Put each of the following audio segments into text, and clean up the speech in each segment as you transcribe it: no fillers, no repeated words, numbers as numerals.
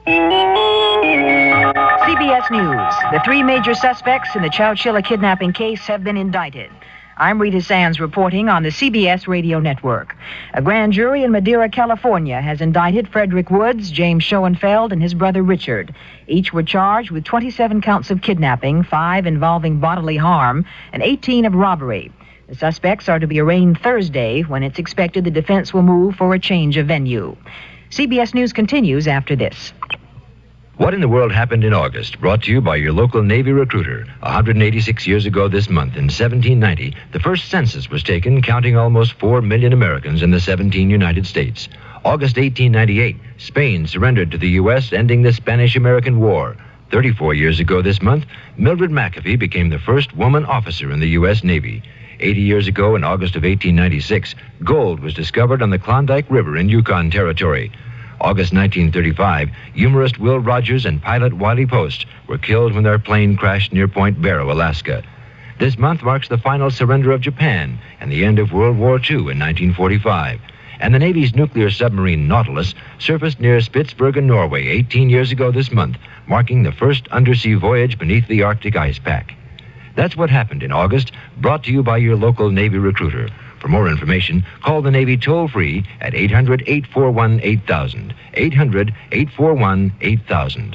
CBS News. The three major suspects in the Chowchilla kidnapping case have been indicted. I'm Rita Sands reporting on the CBS radio network. A grand jury in Madera, California has indicted Frederick Woods, James Schoenfeld, and his brother Richard. Each were charged with 27 counts of kidnapping, 5 involving bodily harm, and 18 of robbery. The suspects are to be arraigned Thursday, when it's expected the defense will move for a change of venue. CBS News continues after this. What in the World Happened in August, brought to you by your local Navy recruiter. 186 years ago this month, in 1790, the first census was taken, counting almost 4 million Americans in the 17 United States. August 1898, Spain surrendered to the U.S., ending the Spanish-American War. 34 years ago this month, Mildred McAfee became the first woman officer in the U.S. Navy. 80 years ago, in August of 1896, gold was discovered on the Klondike River in Yukon Territory. August 1935, humorist Will Rogers and pilot Wiley Post were killed when their plane crashed near Point Barrow, Alaska. This month marks the final surrender of Japan and the end of World War II in 1945. And the Navy's nuclear submarine Nautilus surfaced near Spitsbergen, Norway, 18 years ago this month, marking the first undersea voyage beneath the Arctic ice pack. That's what happened in August, brought to you by your local Navy recruiter. For more information, call the Navy toll-free at 800-841-8000. 800-841-8000.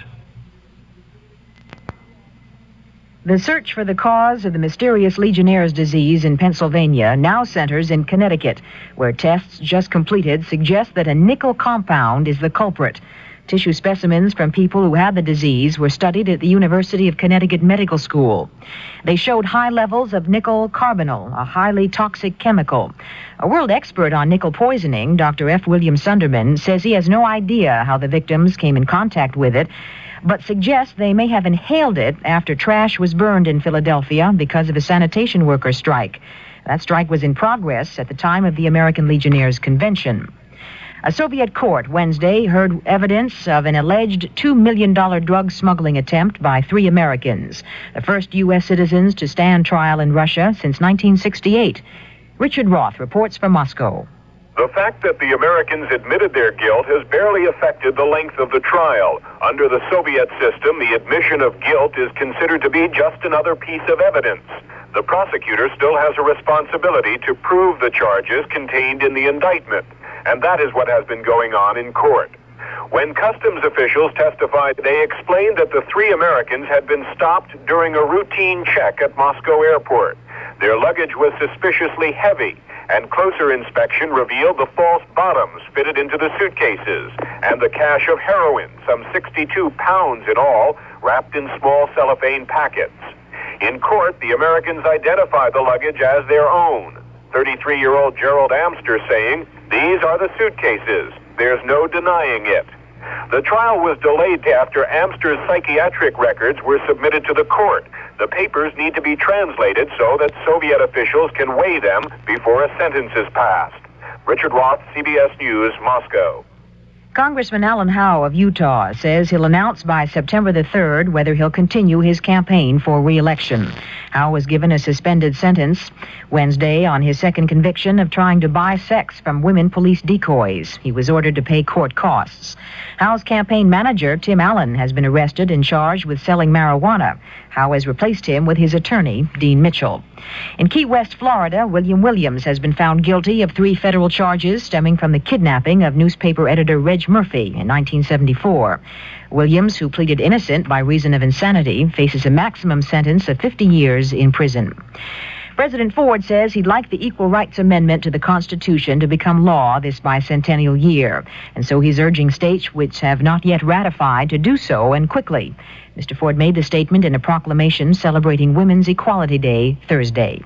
The search for the cause of the mysterious Legionnaire's disease in Pennsylvania now centers in Connecticut, where tests just completed suggest that a nickel compound is the culprit. Tissue specimens from people who had the disease were studied at the University of Connecticut Medical School. They showed high levels of nickel carbonyl, a highly toxic chemical. A world expert on nickel poisoning, Dr. F. William Sunderman, says he has no idea how the victims came in contact with it, but suggests they may have inhaled it after trash was burned in Philadelphia because of a sanitation worker strike. That strike was in progress at the time of the American Legionnaires' Convention. A Soviet court Wednesday heard evidence of an alleged $2 million drug smuggling attempt by 3 Americans, the first U.S. citizens to stand trial in Russia since 1968. Richard Roth reports from Moscow. The fact that the Americans admitted their guilt has barely affected the length of the trial. Under the Soviet system, the admission of guilt is considered to be just another piece of evidence. The prosecutor still has a responsibility to prove the charges contained in the indictment. And that is what has been going on in court. When customs officials testified, they explained that the 3 Americans had been stopped during a routine check at Moscow airport. Their luggage was suspiciously heavy, and closer inspection revealed the false bottoms fitted into the suitcases, and the cache of heroin, some 62 pounds in all, wrapped in small cellophane packets. In court, the Americans identified the luggage as their own. 33-year-old Gerald Amster saying, "These are the suitcases. There's no denying it." The trial was delayed after Amster's psychiatric records were submitted to the court. The papers need to be translated so that Soviet officials can weigh them before a sentence is passed. Richard Roth, CBS News, Moscow. Congressman Alan Howe of Utah says he'll announce by September the 3rd whether he'll continue his campaign for re-election. Howe was given a suspended sentence Wednesday on his second conviction of trying to buy sex from women police decoys. He was ordered to pay court costs. Howe's campaign manager, Tim Allen, has been arrested and charged with selling marijuana. Howe has replaced him with his attorney, Dean Mitchell. In Key West, Florida, William Williams has been found guilty of 3 federal charges stemming from the kidnapping of newspaper editor Reg Murphy in 1974. Williams, who pleaded innocent by reason of insanity, faces a maximum sentence of 50 years in prison. President Ford says he'd like the Equal Rights Amendment to the Constitution to become law this bicentennial year, and so he's urging states which have not yet ratified to do so, and quickly. Mr. Ford made the statement in a proclamation celebrating Women's Equality Day Thursday.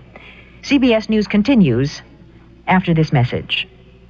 CBS News continues after this message.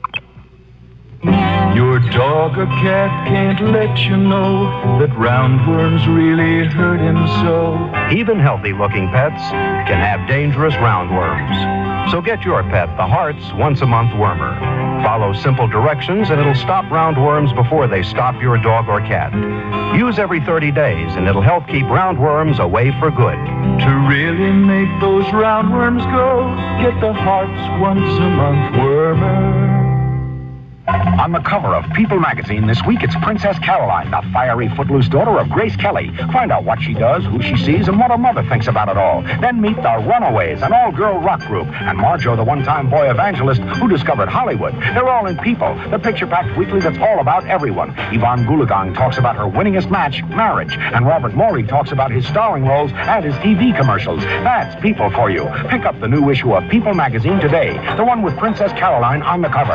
Your dog or cat can't let you know that roundworms really hurt him so. Even healthy-looking pets can have dangerous roundworms. So get your pet the Hearts once-a-month wormer. Follow simple directions and it'll stop roundworms before they stop your dog or cat. Use every 30 days and it'll help keep roundworms away for good. To really make those roundworms go, get the Hearts once-a-month wormer. On the cover of People magazine this week, it's Princess Caroline, the fiery, footloose daughter of Grace Kelly. Find out what she does, who she sees, and what her mother thinks about it all. Then meet the Runaways, an all-girl rock group, and Marjo, the one-time boy evangelist who discovered Hollywood. They're all in People, the picture-packed weekly that's all about everyone. Yvonne Goolagong talks about her winningest match, marriage, and Robert Morey talks about his starring roles and his TV commercials. That's People for you. Pick up the new issue of People magazine today, the one with Princess Caroline on the cover.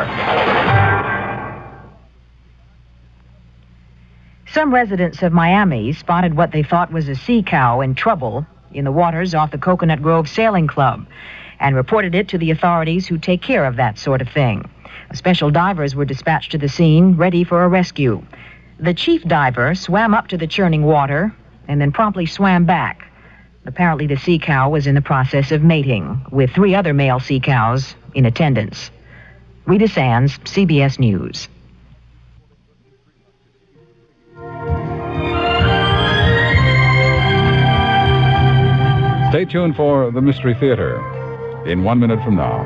Some residents of Miami spotted what they thought was a sea cow in trouble in the waters off the Coconut Grove Sailing Club and reported it to the authorities who take care of that sort of thing. Special divers were dispatched to the scene, ready for a rescue. The chief diver swam up to the churning water and then promptly swam back. Apparently, the sea cow was in the process of mating with 3 other male sea cows in attendance. Rita Sands, CBS News. Stay tuned for the Mystery Theater in 1 minute from now.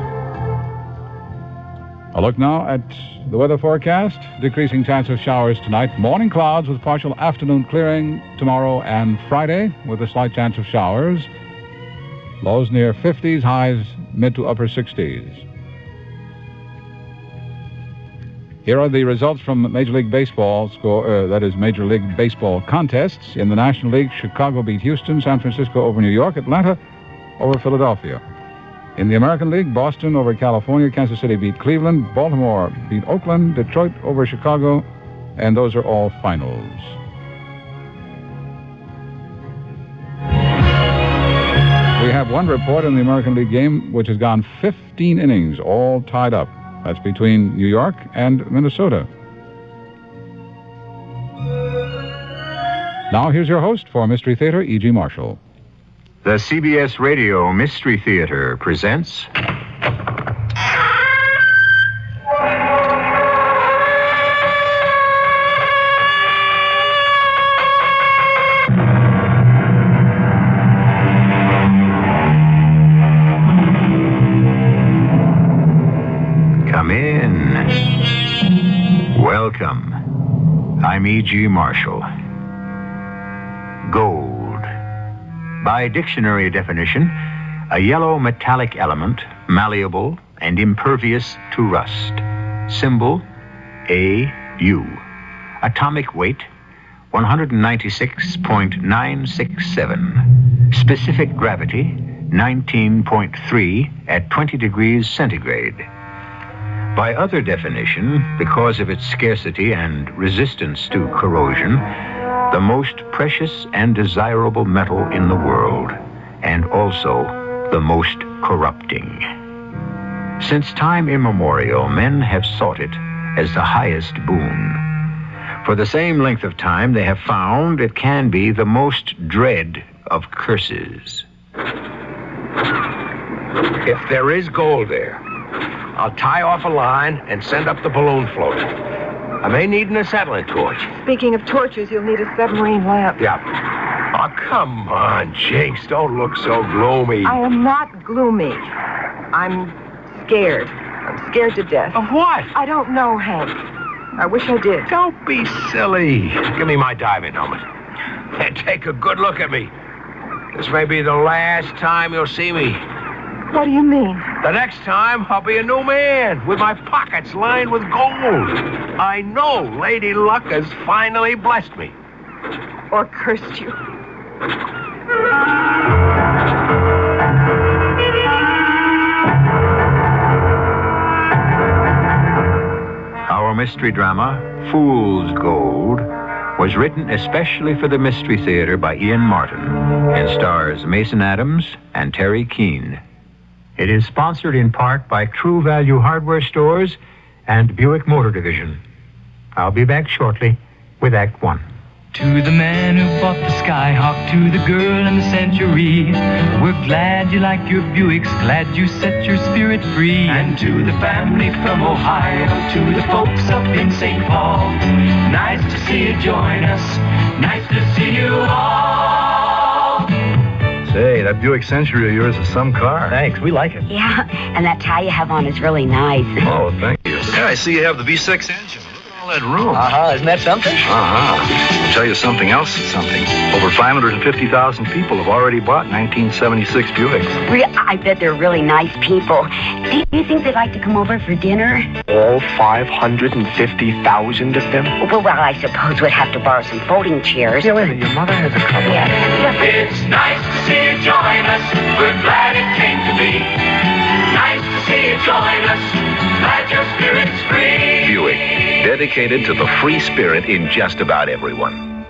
A look now at the weather forecast. Decreasing chance of showers tonight. Morning clouds with partial afternoon clearing tomorrow and Friday with a slight chance of showers. Lows near 50s, highs mid to upper 60s. Here are the results from Major League Baseball Major League Baseball contests. In the National League, Chicago beat Houston, San Francisco over New York, Atlanta over Philadelphia. In the American League, Boston over California, Kansas City beat Cleveland, Baltimore beat Oakland, Detroit over Chicago, and those are all finals. We have one report in the American League game which has gone 15 innings, all tied up. That's between New York and Minnesota. Now here's your host for Mystery Theater, E.G. Marshall. The CBS Radio Mystery Theater presents... Come in. Welcome. I'm E.G. Marshall. Gold. By dictionary definition, a yellow metallic element, malleable and impervious to rust. Symbol, AU. Atomic weight, 196.967. Specific gravity, 19.3 at 20 degrees centigrade. By other definition, because of its scarcity and resistance to corrosion, the most precious and desirable metal in the world, and also the most corrupting. Since time immemorial, men have sought it as the highest boon. For the same length of time, they have found it can be the most dread of curses. If there is gold there, I'll tie off a line and send up the balloon float. I may need an acetylene torch. Speaking of torches, you'll need a submarine lamp. Yeah. Oh, come on, Jinx. Don't look so gloomy. I am not gloomy. I'm scared. I'm scared to death. Of what? I don't know, Hank. I wish I did. Don't be silly. Give me my diving helmet. And take a good look at me. This may be the last time you'll see me. What do you mean? The next time, I'll be a new man with my pockets lined with gold. I know Lady Luck has finally blessed me. Or cursed you. Our mystery drama, Fool's Gold, was written especially for the Mystery Theater by Ian Martin and stars Mason Adams and Terry Keane. It is sponsored in part by True Value Hardware Stores and Buick Motor Division. I'll be back shortly with Act One. To the man who bought the Skyhawk, to the girl in the Century, we're glad you like your Buicks, glad you set your spirit free. And to the family from Ohio, to the folks up in St. Paul, nice to see you join us, nice to see you all. Say, that Buick Century of yours is some car. Thanks, we like it. Yeah, and that tie you have on is really nice. Oh, thank you. Yeah, I see you have the V6 engine. Look at all that room. Isn't that something? I'll tell you something else that's something. Over 550,000 people have already bought 1976 Buicks. I bet they're really nice people. Do you think they'd like to come over for dinner? All 550,000 of them? Well, I suppose we'd have to borrow some folding chairs. Yeah, wait a minute. Your mother has a couple. Yeah. It's nice to see you join us. We're glad it came to be. Nice to see you join us. Glad your spirit's free. Buick, dedicated to the free spirit in just about everyone.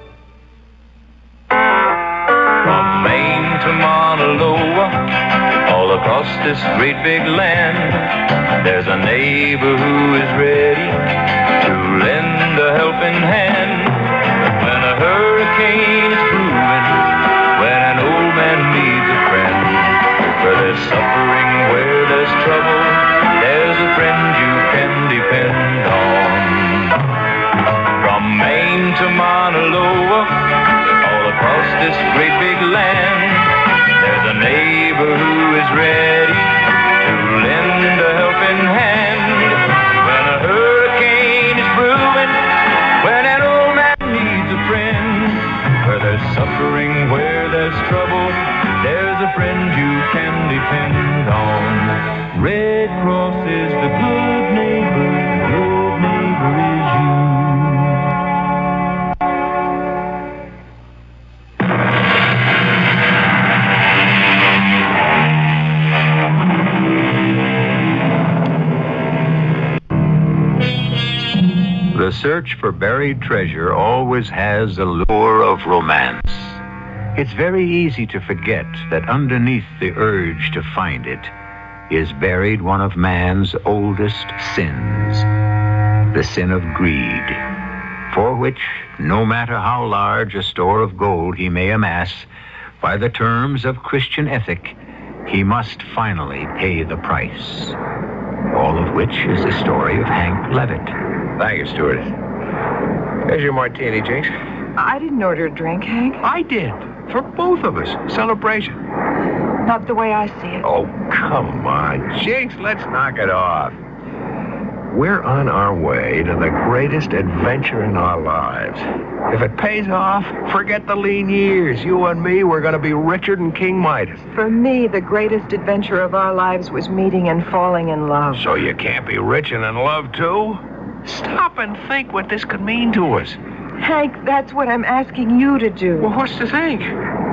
From Maine to Mauna Loa, all across this great big land, there's a neighbor who is ready to lend a helping hand. When a hurricane is brewing, when an old man needs a friend, where there's suffering, where there's trouble, there's a friend you can depend on. From Maine to Mauna Loa, all across this great big land, there's a neighbor who is ready to lend a helping hand. When a hurricane is brewing, when an old man needs a friend, where there's suffering, where there's trouble, there's a friend you can depend on. Red Cross is the good neighbor is you. The search for buried treasure always has the lure of romance. It's very easy to forget that underneath the urge to find it is buried one of man's oldest sins, the sin of greed, for which, no matter how large a store of gold he may amass, by the terms of Christian ethic, he must finally pay the price. All of which is the story of Hank Levitt. Thank you, Stuart. Here's your martini, Jinx. I didn't order a drink, Hank. I did. For both of us. Celebration. Not the way I see it. Oh, come on, Jinx, let's knock it off. We're on our way to the greatest adventure in our lives. If it pays off, forget the lean years. You and me, we're going to be richer than King Midas. For me, the greatest adventure of our lives was meeting and falling in love. So you can't be rich and in love, too? Stop and think what this could mean to us. Hank, that's what I'm asking you to do. Well, what's to think?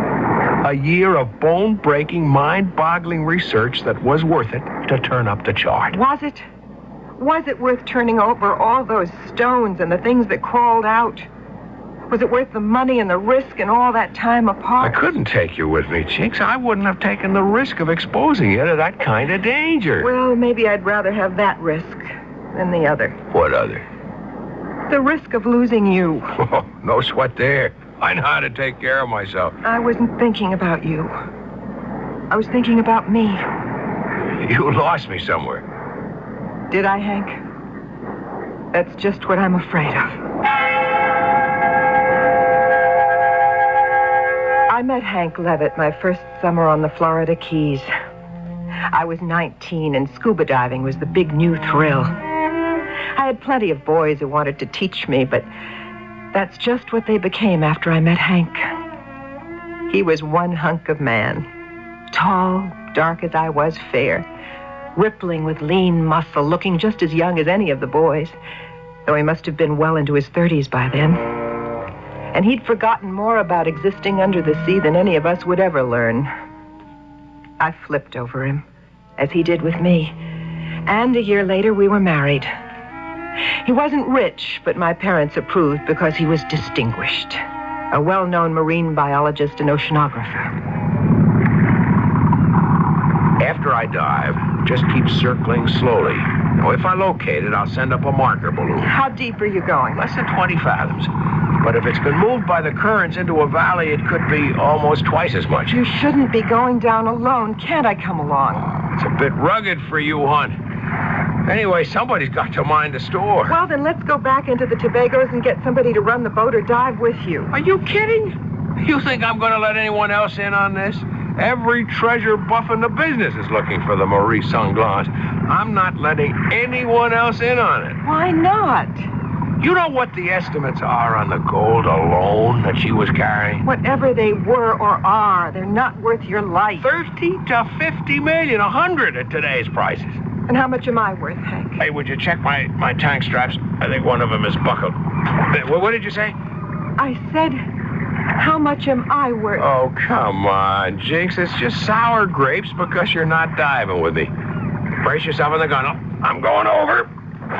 A year of bone-breaking, mind-boggling research that was worth it to turn up the chart. Was it? Was it worth turning over all those stones and the things that crawled out? Was it worth the money and the risk and all that time apart? I couldn't take you with me, Jinx. I wouldn't have taken the risk of exposing you to that kind of danger. Well, maybe I'd rather have that risk than the other. What other? The risk of losing you. Oh, no sweat there. I know how to take care of myself. I wasn't thinking about you. I was thinking about me. You lost me somewhere. Did I, Hank? That's just what I'm afraid of. I met Hank Levitt my first summer on the Florida Keys. I was 19, and scuba diving was the big new thrill. I had plenty of boys who wanted to teach me, but that's just what they became after I met Hank. He was one hunk of man. Tall, dark as I was, fair. Rippling with lean muscle, looking just as young as any of the boys, though he must have been well into his 30s by then. And he'd forgotten more about existing under the sea than any of us would ever learn. I flipped over him, as he did with me. And a year later, we were married. He wasn't rich, but my parents approved because he was distinguished. A well-known marine biologist and oceanographer. After I dive, just keep circling slowly. Now, if I locate it, I'll send up a marker balloon. How deep are you going? Less than 20 fathoms. But if it's been moved by the currents into a valley, it could be almost twice as much. You shouldn't be going down alone. Can't I come along? It's a bit rugged for you, hon. Anyway, somebody's got to mind the store. Well, then let's go back into the Tobagos and get somebody to run the boat or dive with you. Are you kidding? You think I'm going to let anyone else in on this? Every treasure buff in the business is looking for the Maurice Sunglass. I'm not letting anyone else in on it. Why not? You know what the estimates are on the gold alone that she was carrying? Whatever they were or are, they're not worth your life. 30 to 50 million, 100 at today's prices. And how much am I worth, Hank? Hey, would you check my tank straps? I think one of them is buckled. What did you say? I said, how much am I worth? Oh, come on, Jinx. It's just sour grapes because you're not diving with me. Brace yourself in the gunnel. I'm going over.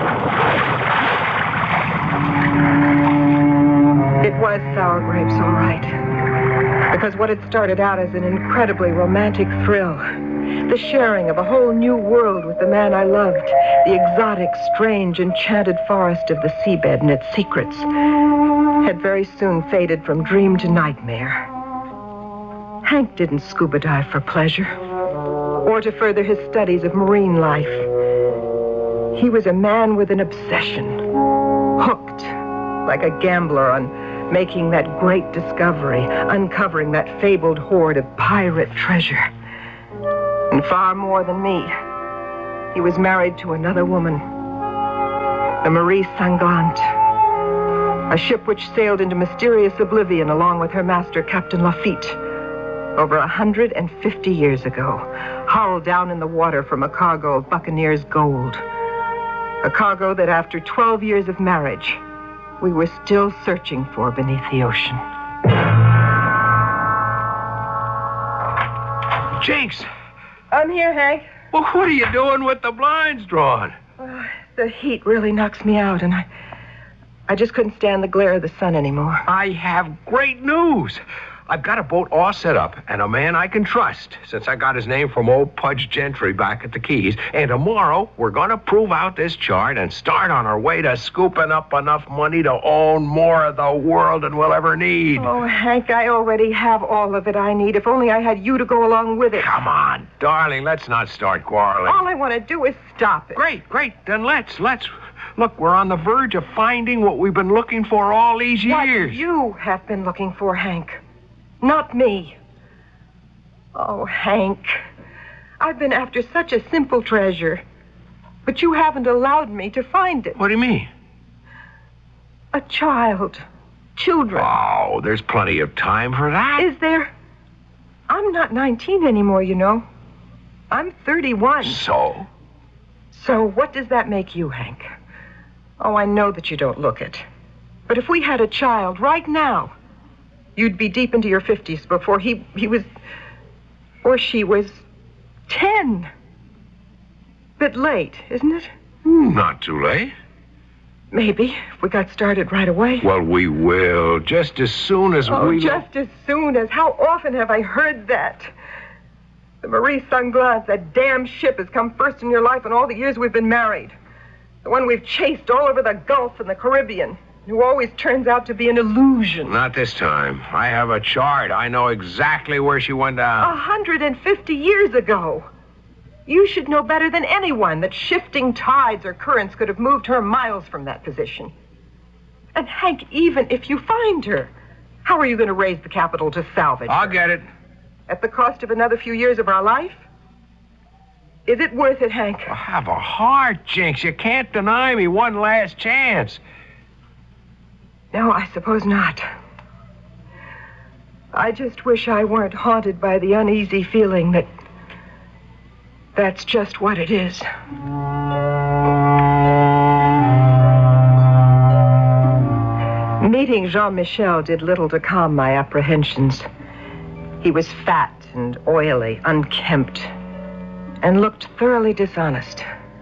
It was sour grapes, all right. Because what had started out as an incredibly romantic thrill, the sharing of a whole new world with the man I loved, the exotic, strange, enchanted forest of the seabed and its secrets, had very soon faded from dream to nightmare. Hank didn't scuba dive for pleasure or to further his studies of marine life. He was a man with an obsession, hooked like a gambler on making that great discovery, uncovering that fabled hoard of pirate treasure. And far more than me, he was married to another woman, the Marie Sanglante, a ship which sailed into mysterious oblivion along with her master, Captain Lafitte, over 150 years ago, hull down in the water from a cargo of buccaneers' gold. A cargo that after 12 years of marriage, we were still searching for beneath the ocean. Jinx! I'm here, Hank. Well, what are you doing with the blinds drawn? The heat really knocks me out, and I just couldn't stand the glare of the sun anymore. I have great news. I've got a boat all set up and a man I can trust, since I got his name from old Pudge Gentry back at the Keys. And tomorrow, we're going to prove out this chart and start on our way to scooping up enough money to own more of the world than we'll ever need. Oh, Hank, I already have all of it I need. If only I had you to go along with it. Come on, darling, let's not start quarreling. All I want to do is stop it. Great. Then let's. Look, we're on the verge of finding what we've been looking for all these years. What you have been looking for, Hank. Not me. Oh, Hank, I've been after such a simple treasure, but you haven't allowed me to find it. What do you mean? A child. Children. Oh, there's plenty of time for that. Is there? I'm not 19 anymore, you know. I'm 31. So? So what does that make you, Hank? Oh, I know that you don't look it. But if we had a child right now, you'd be deep into your 50s before he was, or she was 10. Bit late, isn't it? Not too late. Maybe, if we got started right away. Well, we will, just as soon as we... just as soon as. How often have I heard that? The Marie Sanglante, that damn ship, has come first in your life in all the years we've been married. The one we've chased all over the Gulf and the Caribbean. Who always turns out to be an illusion. Not this time. I have a chart. I know exactly where she went down. 150 years ago. You should know better than anyone that shifting tides or currents could have moved her miles from that position. And Hank, even if you find her, how are you going to raise the capital to salvage her? I'll get it. At the cost of another few years of our life? Is it worth it, Hank? Well, have a heart, Jinx. You can't deny me one last chance. No, I suppose not. I just wish I weren't haunted by the uneasy feeling that that's just what it is. Meeting Jean-Michel did little to calm my apprehensions. He was fat and oily, unkempt, and looked thoroughly dishonest.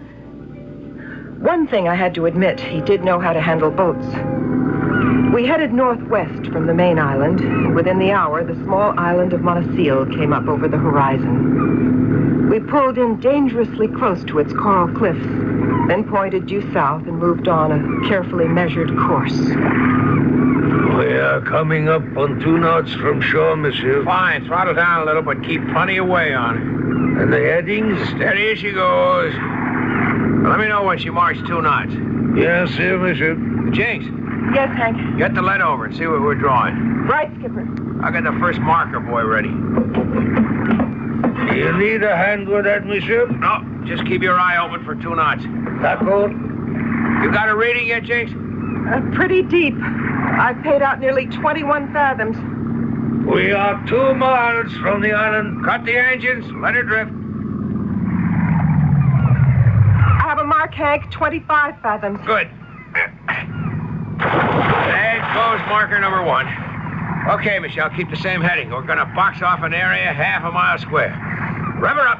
One thing I had to admit, he did know how to handle boats. We headed northwest from the main island, and within the hour, the small island of Montecil came up over the horizon. We pulled in dangerously close to its coral cliffs, then pointed due south and moved on a carefully measured course. We are coming up on 2 knots from shore, monsieur. Fine, throttle down a little, but keep plenty of way on her. And the headings? Steady as she goes. Let me know when she marks 2 knots. Yes, sir, monsieur. Jinx. Yes, Hank? Get the lead over and see what we're drawing. Right, Skipper. I'll get the first marker boy ready. You need a hand with that, monsieur? No, just keep your eye open for 2 knots. D'accord. You got a reading yet, Jinx? Pretty deep. I've paid out nearly 21 fathoms. We are 2 miles from the island. Cut the engines. Let her drift. I have a mark, Hank. 25 fathoms. Good. There goes marker number 1. Okay, Michelle, keep the same heading. We're going to box off an area half a mile square. Rev her up.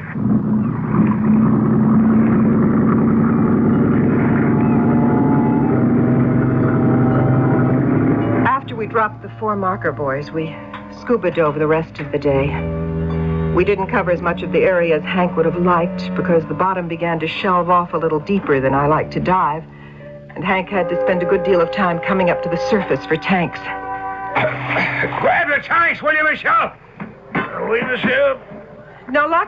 After we dropped the 4 marker buoys, we scuba dove the rest of the day. We didn't cover as much of the area as Hank would have liked because the bottom began to shelve off a little deeper than I like to dive, and Hank had to spend a good deal of time coming up to the surface for tanks. Grab the tanks, will you, Michelle? Oui, monsieur. No luck?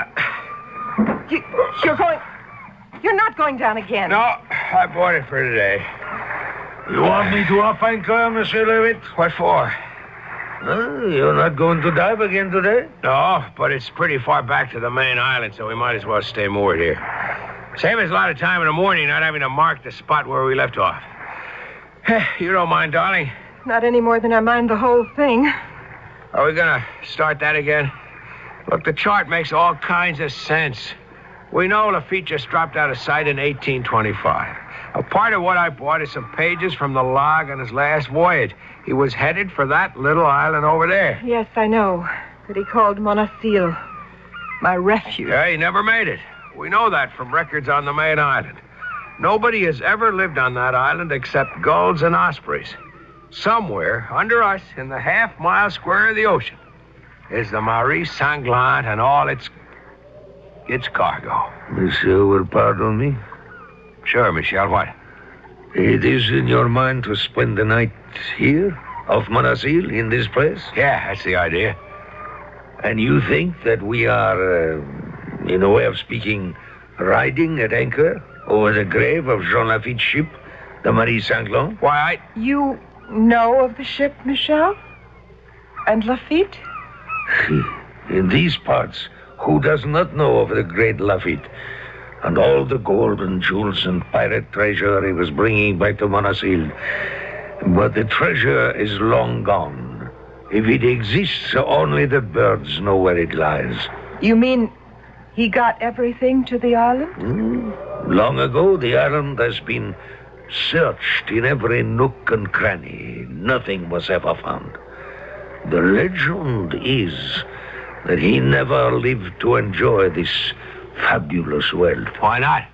You're not going down again. No, I bought it for today. You want me to off anchor, Monsieur Levitt? What for? You're not going to dive again today? No, but it's pretty far back to the main island, so we might as well stay moored here. Save us a lot of time in the morning not having to mark the spot where we left off. You don't mind, darling? Not any more than I mind the whole thing. Are we going to start that again? Look, the chart makes all kinds of sense. We know Lafitte just dropped out of sight in 1825. A part of what I bought is some pages from the log on his last voyage. He was headed for that little island over there. Yes, I know. That he called Monasil. My refuge. Yeah, he never made it. We know that from records on the main island. Nobody has ever lived on that island except gulls and ospreys. Somewhere under us in the half-mile square of the ocean is the Marie Sanglante and all its cargo. Monsieur will pardon me? Sure, Michel, what? It is in your mind to spend the night here, off Monasil, in this place? Yeah, that's the idea. And you think that we are, in a way of speaking, riding at anchor over the grave of Jean Lafitte's ship, the Marie Sanglante? Why, You know of the ship, Michel? And Lafitte? In these parts, who does not know of the great Lafitte and all the gold and jewels and pirate treasure he was bringing back to Monasil? But the treasure is long gone. If it exists, only the birds know where it lies. You mean he got everything to the island? Long ago, the island has been searched in every nook and cranny. Nothing was ever found. The legend is that he never lived to enjoy this fabulous wealth. Why not?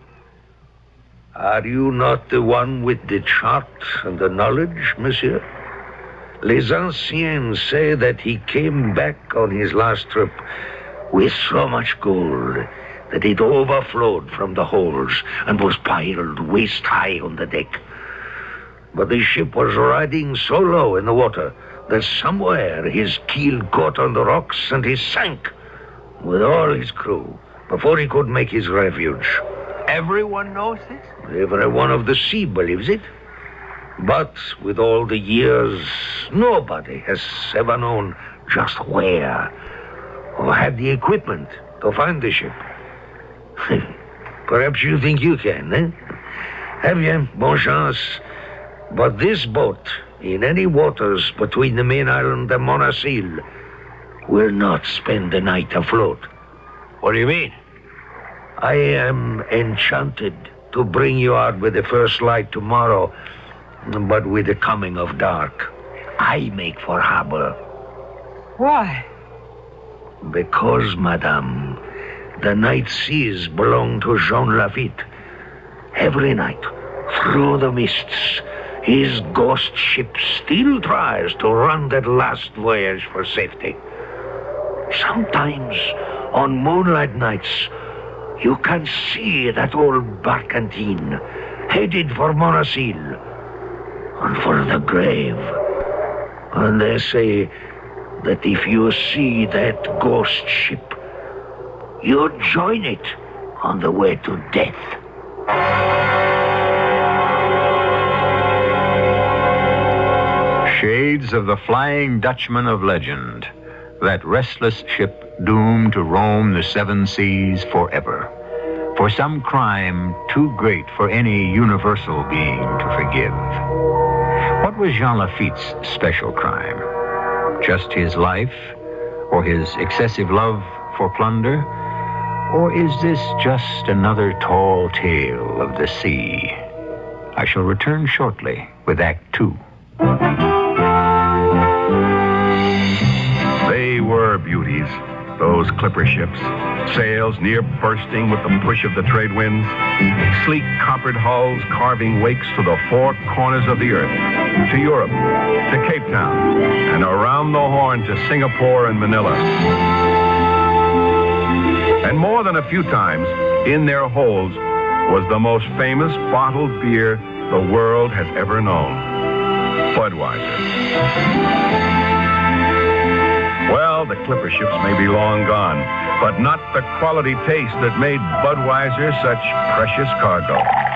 Are you not the one with the chart and the knowledge, monsieur? Les anciens say that he came back on his last trip with so much gold that it overflowed from the holes and was piled waist high on the deck. But the ship was riding so low in the water that somewhere his keel caught on the rocks and he sank with all his crew before he could make his refuge. Everyone knows this? Everyone of the sea believes it. But with all the years, nobody has ever known just where or had the equipment to find the ship. Perhaps you think you can, eh? Eh bien, bon chance. But this boat, in any waters between the main island and Monasil, will not spend the night afloat. What do you mean? I am enchanted to bring you out with the first light tomorrow, but with the coming of dark, I make for harbor. Why? Because, madame, the night seas belong to Jean Lafitte. Every night, through the mists, his ghost ship still tries to run that last voyage for safety. Sometimes, on moonlight nights, you can see that old barkentine headed for Monasil and for the grave. And they say that if you see that ghost ship, you join it on the way to death. Shades of the Flying Dutchman of legend, that restless ship doomed to roam the seven seas forever, for some crime too great for any universal being to forgive. What was Jean Lafitte's special crime? Just his life, or his excessive love for plunder? Or is this just another tall tale of the sea? I shall return shortly with Act Two. They were beauties, those clipper ships. Sails near bursting with the push of the trade winds. Sleek coppered hulls carving wakes to the four corners of the earth. To Europe, to Cape Town, and around the Horn to Singapore and Manila. And more than a few times, in their holds was the most famous bottled beer the world has ever known. Budweiser. Well, the clipper ships may be long gone, but not the quality taste that made Budweiser such precious cargo.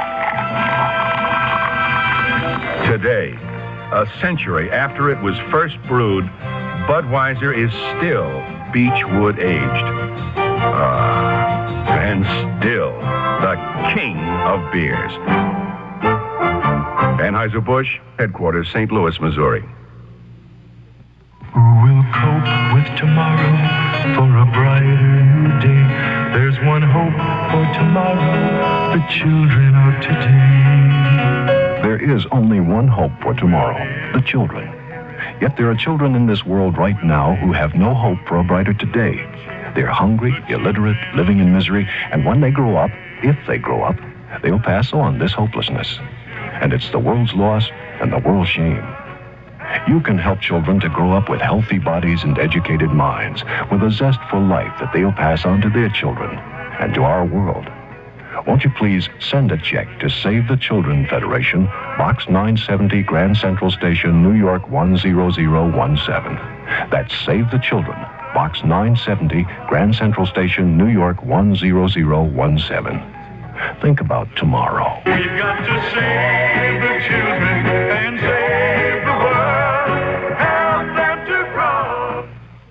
Today, a century after it was first brewed, Budweiser is still beechwood aged. And still the king of beers. Anheuser-Busch, headquarters, St. Louis, Missouri. Who will cope with tomorrow for a brighter new day? There's one hope for tomorrow, the children of today. There is only one hope for tomorrow, the children. Yet there are children in this world right now who have no hope for a brighter today. They're hungry, illiterate, living in misery, and when they grow up, if they grow up, they'll pass on this hopelessness. And it's the world's loss and the world's shame. You can help children to grow up with healthy bodies and educated minds, with a zest for life that they'll pass on to their children and to our world. Won't you please send a check to Save the Children Federation, Box 970, Grand Central Station, New York 10017. That's Save the Children, Box 970, Grand Central Station, New York 10017. Think about tomorrow. We've got to save the children and save the world. Help them to grow.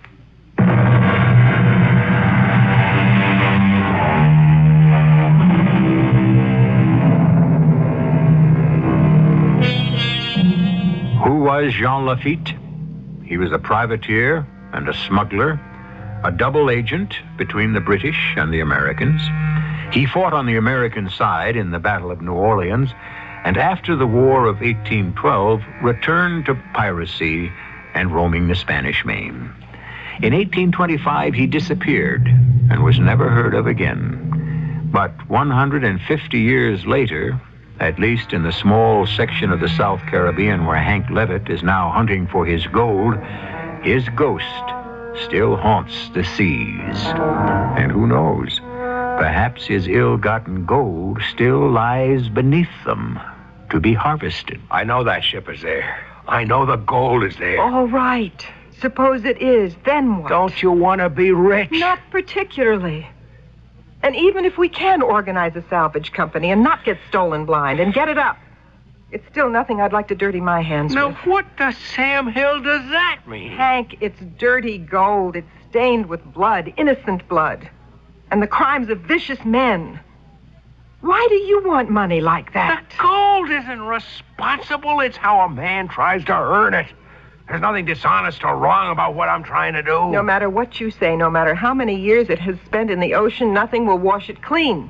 Who was Jean Lafitte? He was a privateer and a smuggler, a double agent between the British and the Americans. He fought on the American side in the Battle of New Orleans, and after the War of 1812, returned to piracy and roaming the Spanish Main. In 1825, he disappeared and was never heard of again. But 150 years later, at least in the small section of the South Caribbean where Hank Levitt is now hunting for his gold, his ghost still haunts the seas. And who knows? Perhaps his ill-gotten gold still lies beneath them to be harvested. I know that ship is there. I know the gold is there. All right. Suppose it is. Then what? Don't you want to be rich? Not particularly. And even if we can organize a salvage company and not get stolen blind and get it up, it's still nothing I'd like to dirty my hands with. Now, what does Sam Hill does that mean? Hank, it's dirty gold. It's stained with blood, innocent blood. And the crimes of vicious men. Why do you want money like that? The gold isn't responsible. It's how a man tries to earn it. There's nothing dishonest or wrong about what I'm trying to do. No matter what you say, no matter how many years it has spent in the ocean, nothing will wash it clean.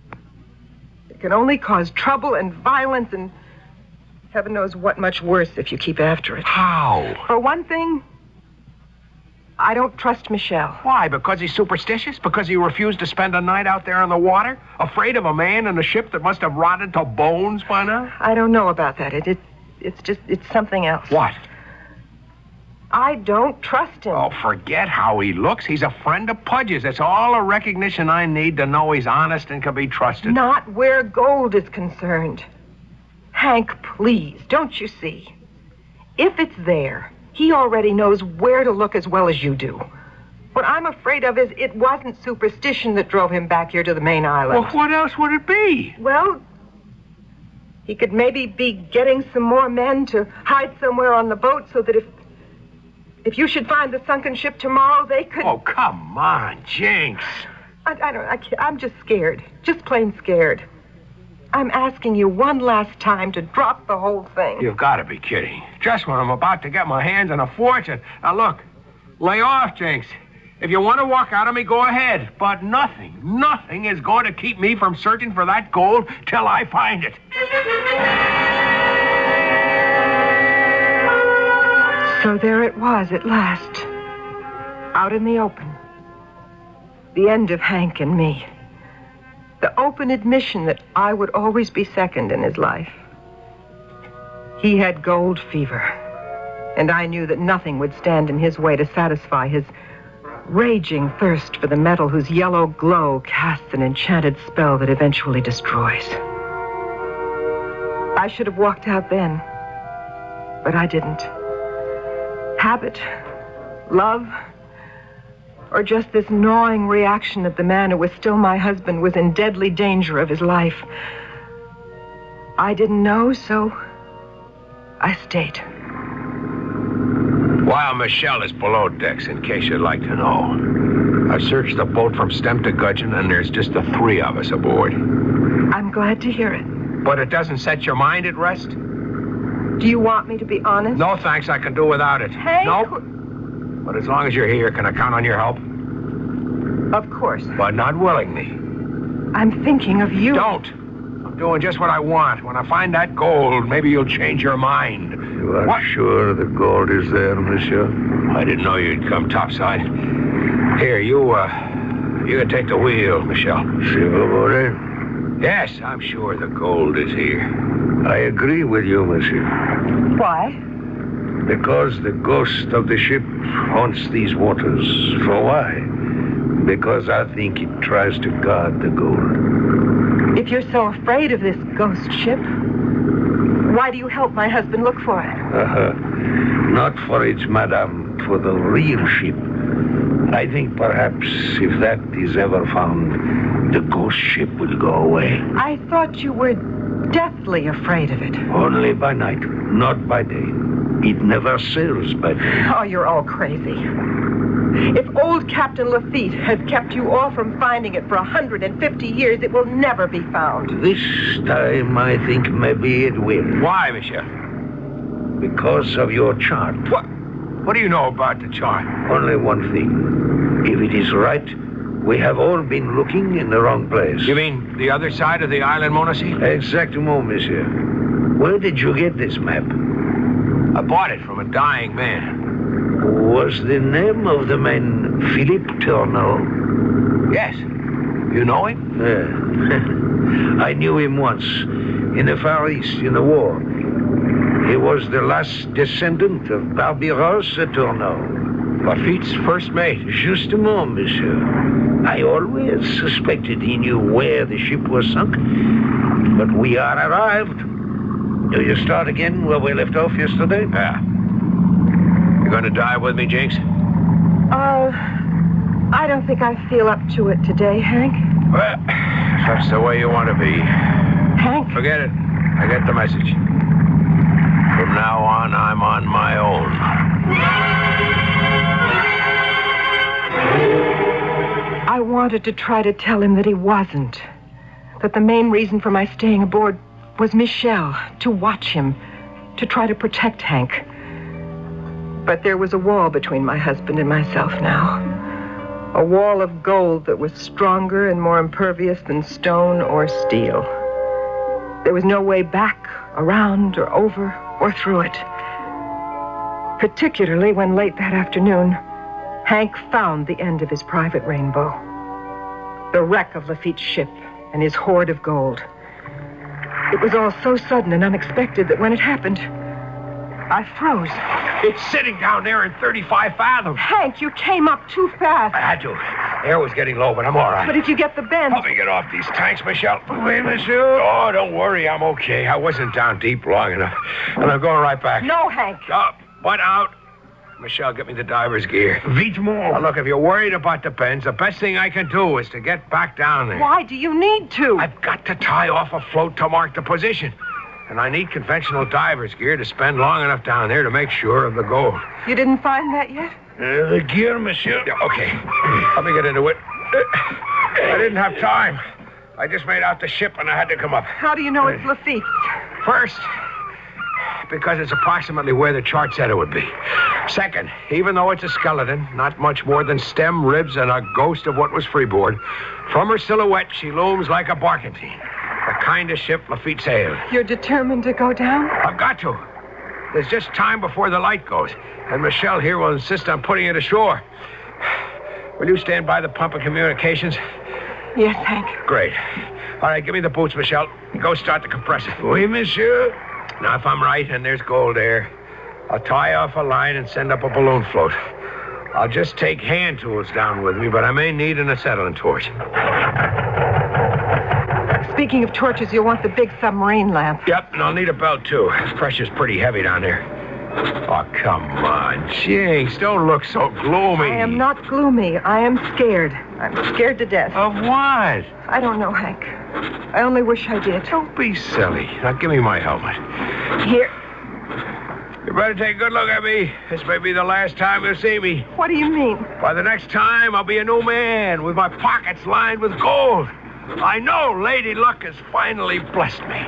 It can only cause trouble and violence and heaven knows what much worse if you keep after it. How? For one thing, I don't trust Michel. Why? Because he's superstitious? Because he refused to spend a night out there on the water? Afraid of a man in a ship that must have rotted to bones by now? I don't know about that. It's something else. What? I don't trust him. Oh, forget how he looks. He's a friend of Pudge's. That's all the recognition I need to know he's honest and can be trusted. Not where gold is concerned. Hank, please, don't you see? If it's there, he already knows where to look as well as you do. What I'm afraid of is it wasn't superstition that drove him back here to the main island. Well, what else would it be? Well, he could maybe be getting some more men to hide somewhere on the boat so that if If you should find the sunken ship tomorrow, they could... Oh, come on, Jinx. I'm just scared. Just plain scared. I'm asking you one last time to drop the whole thing. You've got to be kidding. Just when I'm about to get my hands on a fortune. Now, look, lay off, Jinx. If you want to walk out on me, go ahead. But nothing is going to keep me from searching for that gold till I find it. So there it was at last. Out in the open. The end of Hank and me. The open admission that I would always be second in his life. He had gold fever, and I knew that nothing would stand in his way to satisfy his raging thirst for the metal whose yellow glow casts an enchanted spell that eventually destroys. I should have walked out then, but I didn't. Habit, love, or just this gnawing reaction that the man who was still my husband was in deadly danger of his life. I didn't know, so I stayed. While Michelle is below decks, in case you'd like to know, I've searched the boat from stem to gudgeon, and there's just the three of us aboard. I'm glad to hear it. But it doesn't set your mind at rest? Do you want me to be honest? No, thanks. I can do without it. Hank? Nope. But as long as you're here, can I count on your help? Of course. But not willingly. I'm thinking of you. Don't. I'm doing just what I want. When I find that gold, maybe you'll change your mind. You are sure the gold is there, monsieur? I didn't know you'd come topside. Here, you can take the wheel, Michelle. Silver. Yes, I'm sure the gold is here. I agree with you, monsieur. Why? Because the ghost of the ship haunts these waters. For why? Because I think it tries to guard the gold. If you're so afraid of this ghost ship, why do you help my husband look for it? Not for it, madame, for the real ship. I think perhaps if that is ever found, the ghost ship will go away. I thought you were deathly afraid of it. Only by night, not by day. It never sails by day. Oh, you're all crazy. If old Captain Lafitte has kept you all from finding it for 150 years, it will never be found. This time, I think maybe it will. Why, monsieur? Because of your chart. What do you know about the chart? Only one thing. If it is right, we have all been looking in the wrong place. You mean the other side of the island, Monacy? Exactement, monsieur. Where did you get this map? I bought it from a dying man. Was the name of the man Philippe Tourneau? Yes. You know him? Yeah. I knew him once, in the Far East, in the war. He was the last descendant of Barbiros Tourneau. Lafitte's first mate. Justement, monsieur. I always suspected he knew where the ship was sunk. But we are arrived. Do you start again where we left off yesterday? Yeah. You going to dive with me, Jinx? I don't think I feel up to it today, Hank. Well, if that's the way you want to be. Hank? Forget it. I get the message. From now on, I'm on my own. I wanted to try to tell him that he wasn't. That the main reason for my staying aboard was Michelle, to watch him, to try to protect Hank. But there was a wall between my husband and myself now. A wall of gold that was stronger and more impervious than stone or steel. There was no way back, around, or over, or through it. Particularly when late that afternoon, Hank found the end of his private rainbow. The wreck of Lafitte's ship and his hoard of gold. It was all so sudden and unexpected that when it happened, I froze. It's sitting down there in 35 fathoms. Hank, you came up too fast. I had to. Air was getting low, but I'm all right. But if you get the bend... Help me get off these tanks, Michelle. Oui, monsieur. Oh, don't worry. I'm okay. I wasn't down deep long enough. And I'm going right back. No, Hank. Up. What out? Michelle, get me the diver's gear. Vite more. Now, look, if you're worried about the bends, the best thing I can do is to get back down there. Why do you need to? I've got to tie off a float to mark the position. And I need conventional diver's gear to spend long enough down there to make sure of the gold. You didn't find that yet? The gear, monsieur. Yeah, okay. Let me get into it. I didn't have time. I just made out the ship and I had to come up. How do you know it's Lafitte's? First, because it's approximately where the chart said it would be. Second, even though it's a skeleton, not much more than stem, ribs, and a ghost of what was freeboard, from her silhouette, she looms like a barkentine. The kind of ship Lafitte sailed. You're determined to go down? I've got to. There's just time before the light goes, and Michelle here will insist on putting it ashore. Will you stand by the pump of communications? Yes, Hank. Great. All right, give me the boots, Michelle. Go start the compressor. Oui, monsieur. Now, if I'm right and there's gold there, I'll tie off a line and send up a balloon float. I'll just take hand tools down with me, but I may need an acetylene torch. Speaking of torches, you'll want the big submarine lamp. Yep, and I'll need a belt, too. Pressure's pretty heavy down there. Oh, come on, Jinx, don't look so gloomy. I am not gloomy. I am scared. I'm scared to death. Of what? I don't know, Hank. I only wish I did. Don't be silly. Now, give me my helmet. Here. You better take a good look at me. This may be the last time you'll see me. What do you mean? By the next time, I'll be a new man with my pockets lined with gold. I know Lady Luck has finally blessed me.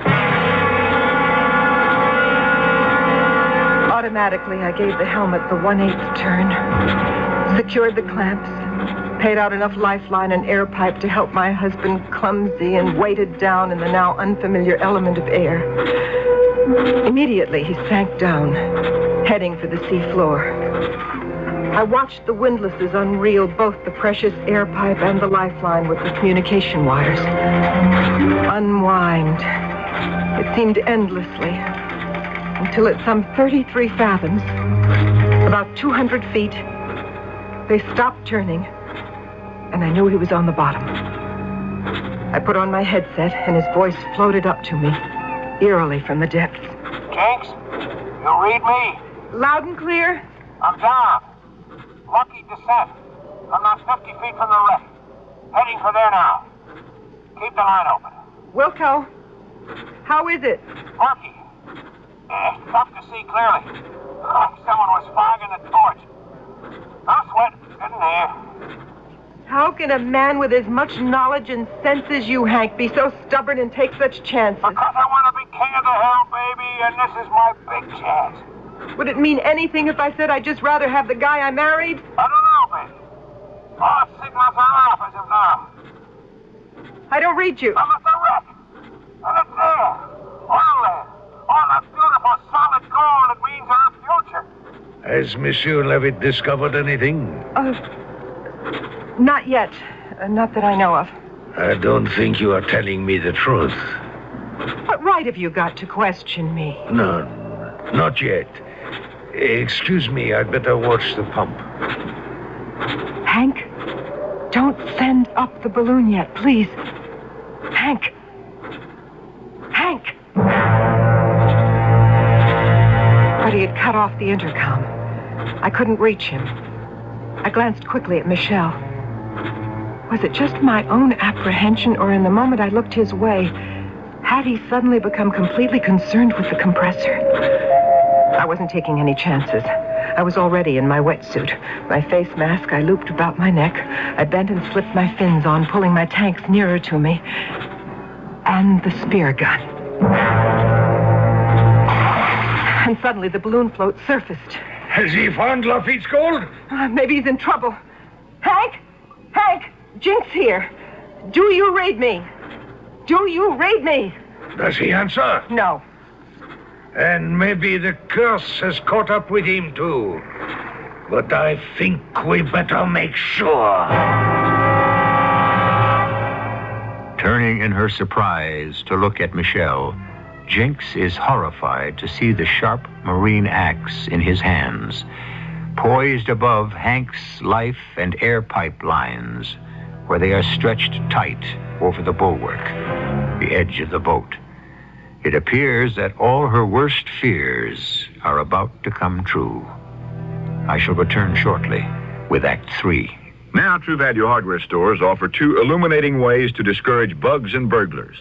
Automatically, I gave the helmet the 1/8 turn, secured the clamps, paid out enough lifeline and air pipe to help my husband clumsy and weighted down in the now unfamiliar element of air. Immediately, he sank down, heading for the sea floor. I watched the windlasses unreel both the precious air pipe and the lifeline with the communication wires. Unwind. It seemed endlessly, until at some 33 fathoms, about 200 feet, they stopped turning, and I knew he was on the bottom. I put on my headset, and his voice floated up to me, eerily from the depths. Jinx, you read me? Loud and clear? I'm down. Lucky descent. I'm not 50 feet from the wreck. Heading for there now. Keep the line open. Wilco, how is it? Murky. Tough to see clearly. Someone was fogging the torch. No sweat. Getting there. How can a man with as much knowledge and sense as you, Hank, be so stubborn and take such chances? Because I want to be king of the hill, baby, and this is my big chance. Would it mean anything if I said I'd just rather have the guy I married? I don't know, baby. All signals are off as of now. I don't read you. I'm at the wreck. And it's there. All there. All that beautiful solid gold that means our future. Has Monsieur Levitt discovered anything? Not yet. Not that I know of. I don't think you are telling me the truth. What right have you got to question me? No, not yet. Excuse me, I'd better watch the pump. Hank, don't send up the balloon yet, please. Hank. Hank! But he had cut off the intercom. I couldn't reach him. I glanced quickly at Michelle. Was it just my own apprehension, or in the moment I looked his way, had he suddenly become completely concerned with the compressor? I wasn't taking any chances. I was already in my wetsuit. My face mask I looped about my neck. I bent and slipped my fins on, pulling my tanks nearer to me. And the spear gun. And suddenly the balloon float surfaced. Has he found Lafitte's gold? Maybe he's in trouble. Hank! Hank! Jinx here. Do you read me? Do you read me? Does he answer? No. And maybe the curse has caught up with him, too. But I think we better make sure. Turning in her surprise to look at Michelle, Jinx is horrified to see the sharp marine axe in his hands, poised above Hank's life and air pipe lines, where they are stretched tight over the bulwark, the edge of the boat. It appears that all her worst fears are about to come true. I shall return shortly with Act 3. Now, True Value hardware stores offer 2 illuminating ways to discourage bugs and burglars.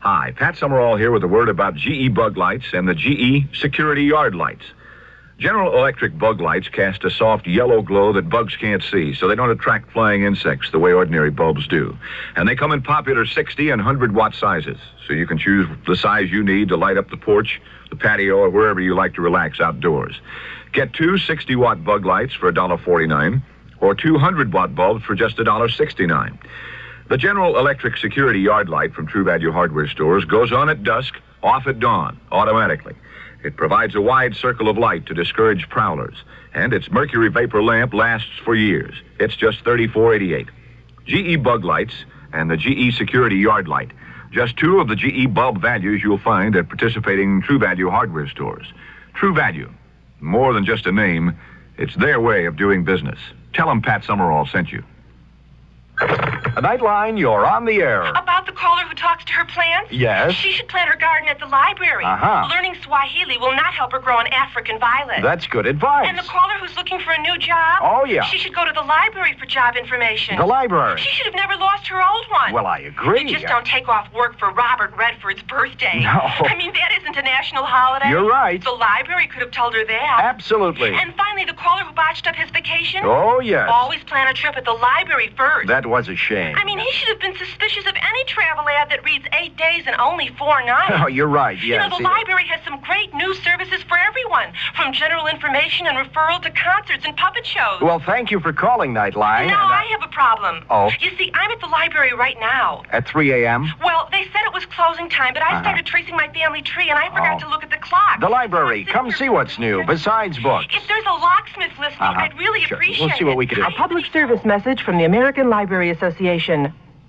Hi, Pat Summerall here with a word about GE bug lights and the GE security yard lights. General Electric bug lights cast a soft yellow glow that bugs can't see, so they don't attract flying insects the way ordinary bulbs do. And they come in popular 60 and 100-watt sizes, so you can choose the size you need to light up the porch, the patio, or wherever you like to relax outdoors. Get two 60-watt bug lights for $1.49, or two 100-watt bulbs for just $1.69. The General Electric security yard light from True Value hardware stores goes on at dusk, off at dawn, automatically. It provides a wide circle of light to discourage prowlers, and its mercury vapor lamp lasts for years. It's just $34.88. GE bug lights and the GE security yard light, just two of the GE bulb values you'll find at participating True Value hardware stores. True Value, more than just a name, it's their way of doing business. Tell them Pat Summerall sent you. Nightline, you're on the air. About the caller who talks to her plants? Yes. She should plant her garden at the library. Uh-huh. Learning Swahili will not help her grow an African violet. That's good advice. And the caller who's looking for a new job? Oh, yeah. She should go to the library for job information. The library? She should have never lost her old one. Well, I agree. You just don't take off work for Robert Redford's birthday. No. I mean, that isn't a national holiday. You're right. The library could have told her that. Absolutely. And finally, the caller who botched up his vacation? Oh, yes. Always plan a trip at the library first. That was a shame. I mean, he should have been suspicious of any travel ad that reads 8 days and only 4 nights. Oh, you're right, yes. You know, the library has some great news services for everyone, from general information and referral to concerts and puppet shows. Well, thank you for calling, Nightline. Now, I have a problem. Oh? You see, I'm at the library right now. At 3 a.m.? Well, they said it was closing time, but I started tracing my family tree, and I forgot to look at the clock. The library. Come see what's new, besides books. If there's a locksmith listening, I'd really appreciate We'll see what we can do. A public service message from the American Library Association.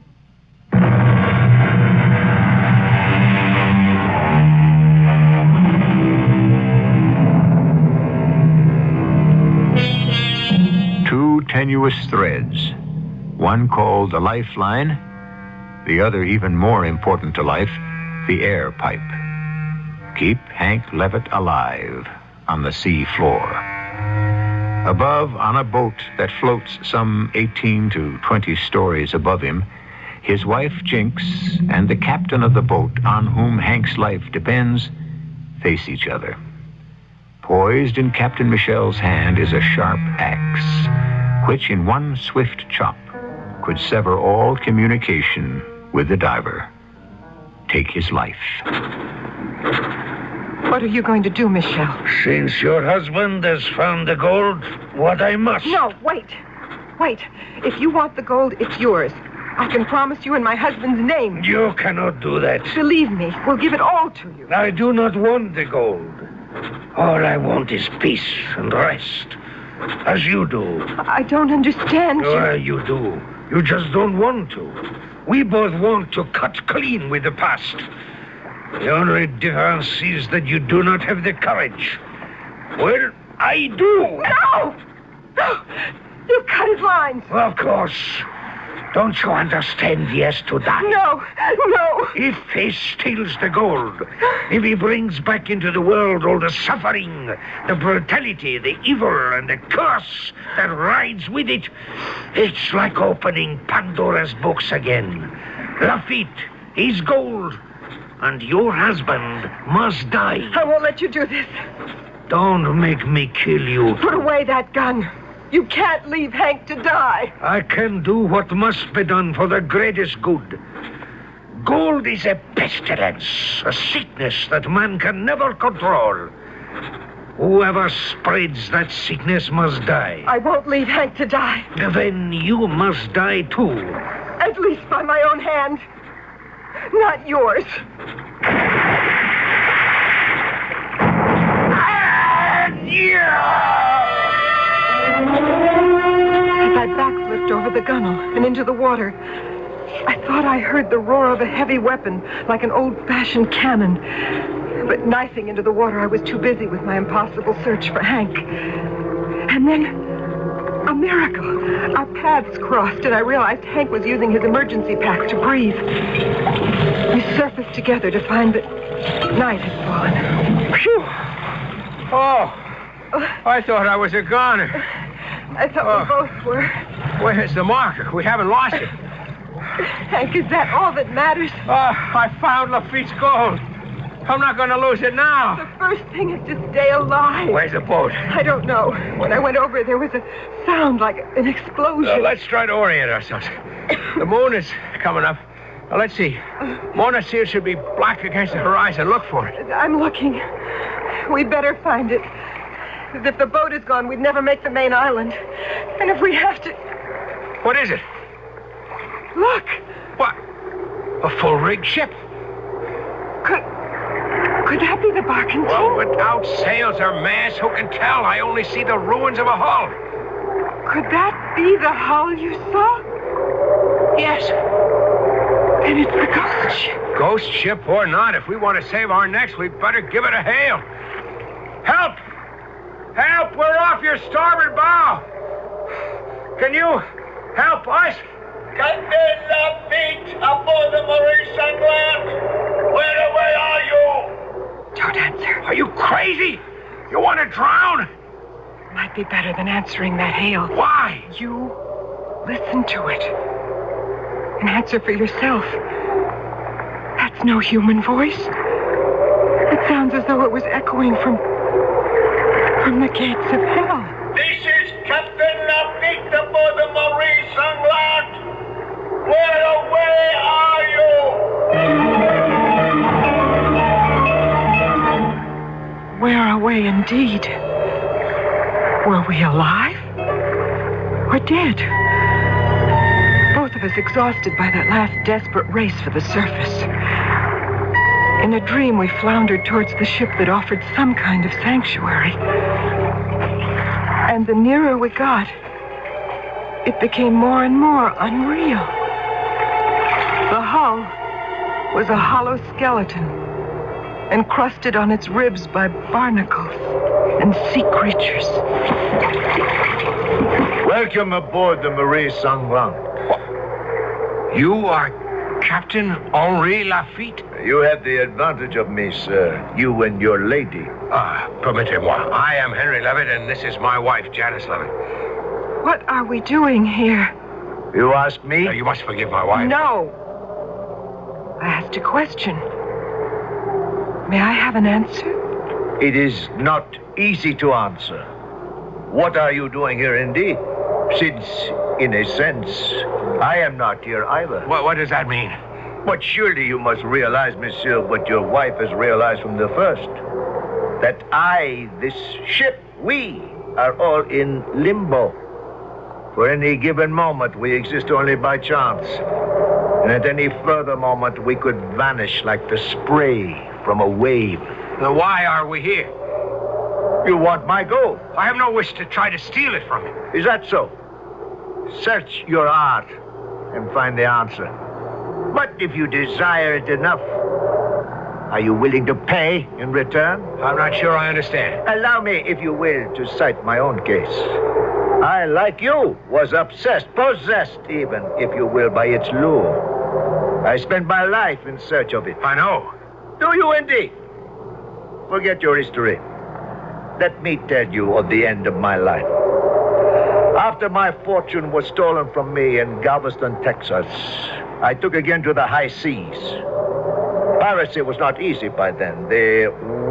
Two tenuous threads, one called the lifeline, the other even more important to life, the air pipe. Keep Hank Levitt alive on the sea floor. Above, on a boat that floats some 18 to 20 stories above him, his wife Jinx and the captain of the boat on whom Hank's life depends face each other. Poised in Captain Michel's hand is a sharp axe, which in one swift chop could sever all communication with the diver, take his life. What are you going to do, Michelle? Since your husband has found the gold, what I must. No, wait. Wait. If you want the gold, it's yours. I can promise you in my husband's name. You cannot do that. Believe me, we'll give it all to you. I do not want the gold. All I want is peace and rest, as you do. I don't understand you. Well, you do. You just don't want to. We both want to cut clean with the past. The only difference is that you do not have the courage. Well, I do. No! No! You cut his lines. Of course. Don't you understand he has to die? No, no. If he steals the gold, if he brings back into the world all the suffering, the brutality, the evil, and the curse that rides with it, it's like opening Pandora's box again. Lafitte, his gold, and your husband must die. I won't let you do this. Don't make me kill you. Put away that gun. You can't leave Hank to die. I can do what must be done for the greatest good. Gold is a pestilence, a sickness that man can never control. Whoever spreads that sickness must die. I won't leave Hank to die. Then you must die too. At least by my own hand. Not yours. As I backflipped over the gunwale and into the water, I thought I heard the roar of a heavy weapon, like an old-fashioned cannon. But knifing into the water, I was too busy with my impossible search for Hank. And then, a miracle. Our paths crossed, and I realized Hank was using his emergency pack to breathe. We surfaced together to find that night had fallen. Phew! Oh, I thought I was a goner. I thought we both were. Where's the marker? We haven't lost it. Hank, is that all that matters? I found Lafitte's gold. I'm not going to lose it now. The first thing is to stay alive. Where's the boat? I don't know. When I went over, there was a sound like an explosion. Let's try to orient ourselves. The moon is coming up. Now, let's see. Mona Seal should be black against the horizon. Look for it. I'm looking. We'd better find it. If the boat is gone, we'd never make the main island. And if we have to... What is it? Look. What? A full-rigged ship. Could that be the Barkentine? Well, without sails or masts, who can tell? I only see the ruins of a hull. Could that be the hull you saw? Yes. Then it's the ghost ship. Ghost ship or not, if we want to save our necks, we'd better give it a hail. Help! Help! We're off your starboard bow. Can you help us? Captain Lafitte, aboard the Maurice England. Where are you? Don't answer. Are you crazy? You want to drown? Might be better than answering that hail. Why? You listen to it. And answer for yourself. That's no human voice. It sounds as though it was echoing from the gates of hell. This is Captain Lafitte aboard the Maurice England. Where are you? Where away indeed? Were we alive? Or dead? Both of us exhausted by that last desperate race for the surface. In a dream, we floundered towards the ship that offered some kind of sanctuary. And the nearer we got, it became more and more unreal. The hull was a hollow skeleton, encrusted on its ribs by barnacles and sea creatures. Welcome aboard the Maurice England. You are Captain Henri Lafitte? You have the advantage of me, sir. You and your lady. Permettez-moi. I am Henry Levitt, and this is my wife, Janice Levitt. What are we doing here? You ask me? You must forgive my wife. No. I asked a question. May I have an answer? It is not easy to answer. What are you doing here indeed? Since, in a sense, I am not here either. What does that mean? But surely you must realize, monsieur, what your wife has realized from the first. That I, this ship, we are all in limbo. For any given moment, we exist only by chance. And at any further moment, we could vanish like the spray from a wave. Then why are we here? You want my gold? I have no wish to try to steal it from you. Is that so? Search your heart and find the answer. But if you desire it enough, are you willing to pay in return? I'm not sure I understand. Allow me, if you will, to cite my own case. I, like you, was obsessed, possessed even, if you will, by its lure. I spent my life in search of it. I know. Do you indeed? Forget your history. Let me tell you of the end of my life. After my fortune was stolen from me in Galveston, Texas, I took again to the high seas. Piracy was not easy by then. The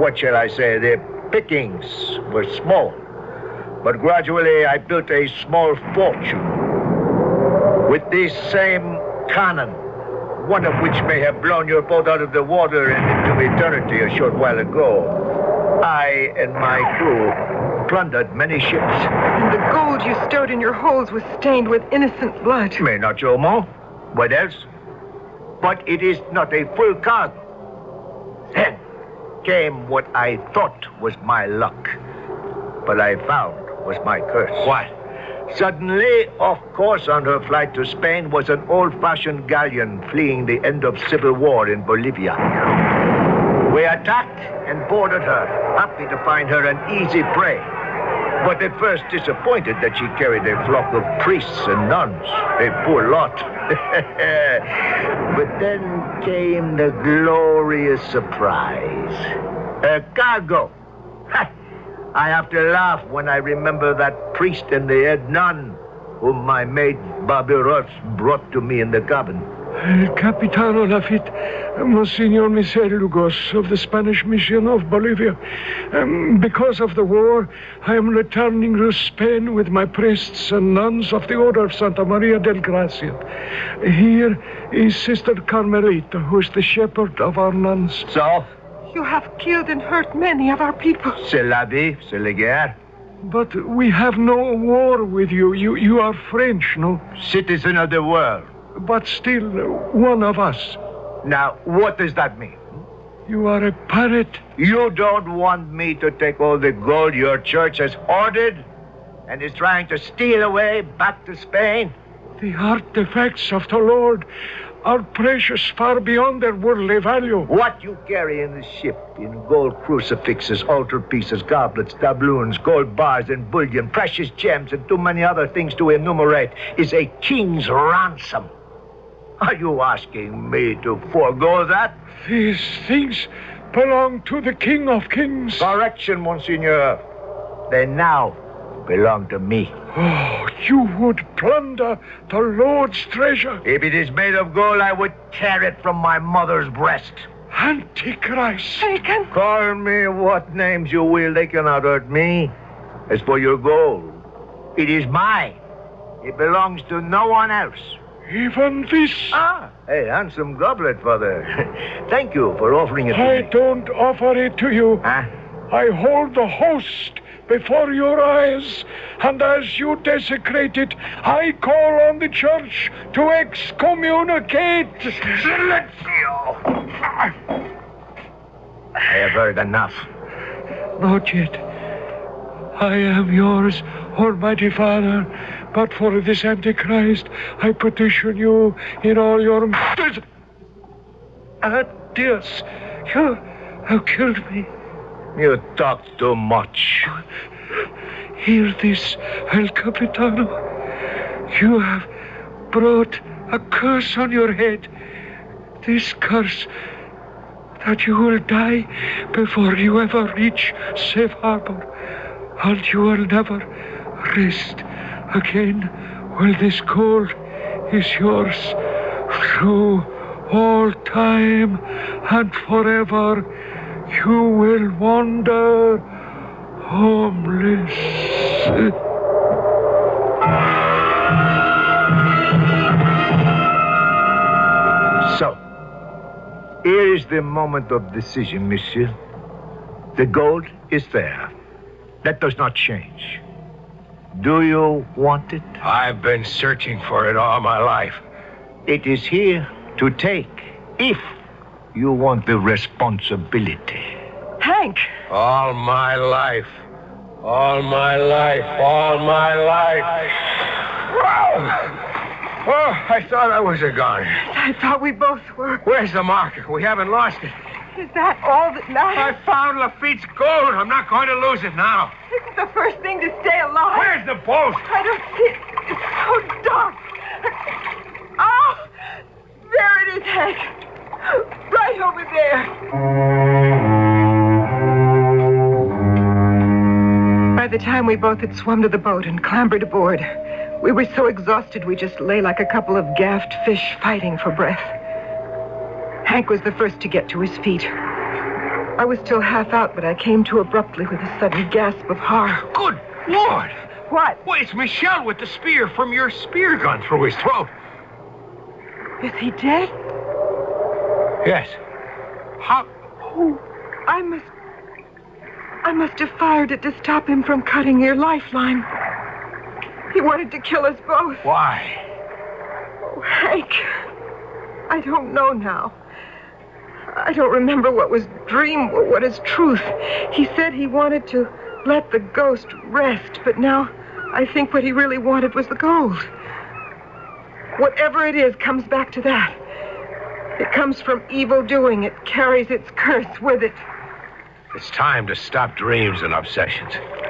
pickings were small. But gradually I built a small fortune. With this same cannon, one of which may have blown your boat out of the water and into eternity a short while ago, I and my crew plundered many ships. And the gold you stowed in your holds was stained with innocent blood. Mais naturellement. What else? But it is not a full cargo. Then came what I thought was my luck, but I found was my curse. What? Suddenly, off course on her flight to Spain was an old-fashioned galleon fleeing the end of civil war in Bolivia. We attacked and boarded her, happy to find her an easy prey. But at first disappointed that she carried a flock of priests and nuns. A poor lot. But then came the glorious surprise. A cargo. I have to laugh when I remember that priest and the head nun whom my maid Bobby Ross brought to me in the cabin. El Capitano Lafitte, Monsignor Michel Lugos of the Spanish Mission of Bolivia. Because of the war, I am returning to Spain with my priests and nuns of the Order of Santa Maria del Gracia. Here is Sister Carmelita, who is the shepherd of our nuns. So? You have killed and hurt many of our people. C'est la vie, c'est la guerre. But we have no war with you. You are French, no? Citizen of the world. But still one of us. Now, what does that mean? You are a pirate. You don't want me to take all the gold your church has hoarded and is trying to steal away back to Spain? The artifacts of the Lord are precious far beyond their worldly value. What you carry in the ship, in gold crucifixes, altar pieces, goblets, doubloons, gold bars and bullion, precious gems, and too many other things to enumerate, is a king's ransom. Are you asking me to forego that? These things belong to the King of Kings. Correction, Monsignor. They now belong to me. Oh, you would plunder the Lord's treasure. If it is made of gold, I would tear it from my mother's breast. Antichrist. Taken. Call me what names you will. They cannot hurt me. As for your gold, it is mine. It belongs to no one else. Even this? Hey, handsome goblet, Father. Thank you for offering it to me. I don't offer it to you. Huh? I hold the host before your eyes, and as you desecrate it, I call on the church to excommunicate. Silencio! I have heard enough. Not yet. I am yours, Almighty Father, but for this Antichrist, I petition you in all your matters. Adios, you have killed me. You talk too much. Hear this, El Capitano. You have brought a curse on your head. This curse that you will die before you ever reach safe harbor, and you will never rest again. Well, this gold is yours through all time and forever. You will wander homeless. So, here is the moment of decision, monsieur. The gold is there. That does not change. Do you want it? I've been searching for it all my life. It is here to take, if you want the responsibility. Hank! All my life. All my life. All my life. Wow. Oh, I thought I was a goner. I thought we both were. Where's the marker? We haven't lost it. Is that all that matters? I found Lafitte's gold. I'm not going to lose it now. It's the first thing to stay alive. Where's the boat? I don't see it. It's so dark. Oh! There it is, Hank. Right over there. By the time we both had swum to the boat and clambered aboard, we were so exhausted we just lay like a couple of gaffed fish fighting for breath. Hank was the first to get to his feet. I was still half out, but I came to abruptly with a sudden gasp of horror. Good Lord! What? Well, it's Michel with the spear from your spear gun through his throat. Is he dead? Yes. How? Oh, I must have fired it to stop him from cutting your lifeline. He wanted to kill us both. Why? Oh, Hank, I don't know now. I don't remember what was dream or what is truth. He said he wanted to let the ghost rest, but now I think what he really wanted was the gold. Whatever it is comes back to that. It comes from evil doing. It carries its curse with it. It's time to stop dreams and obsessions.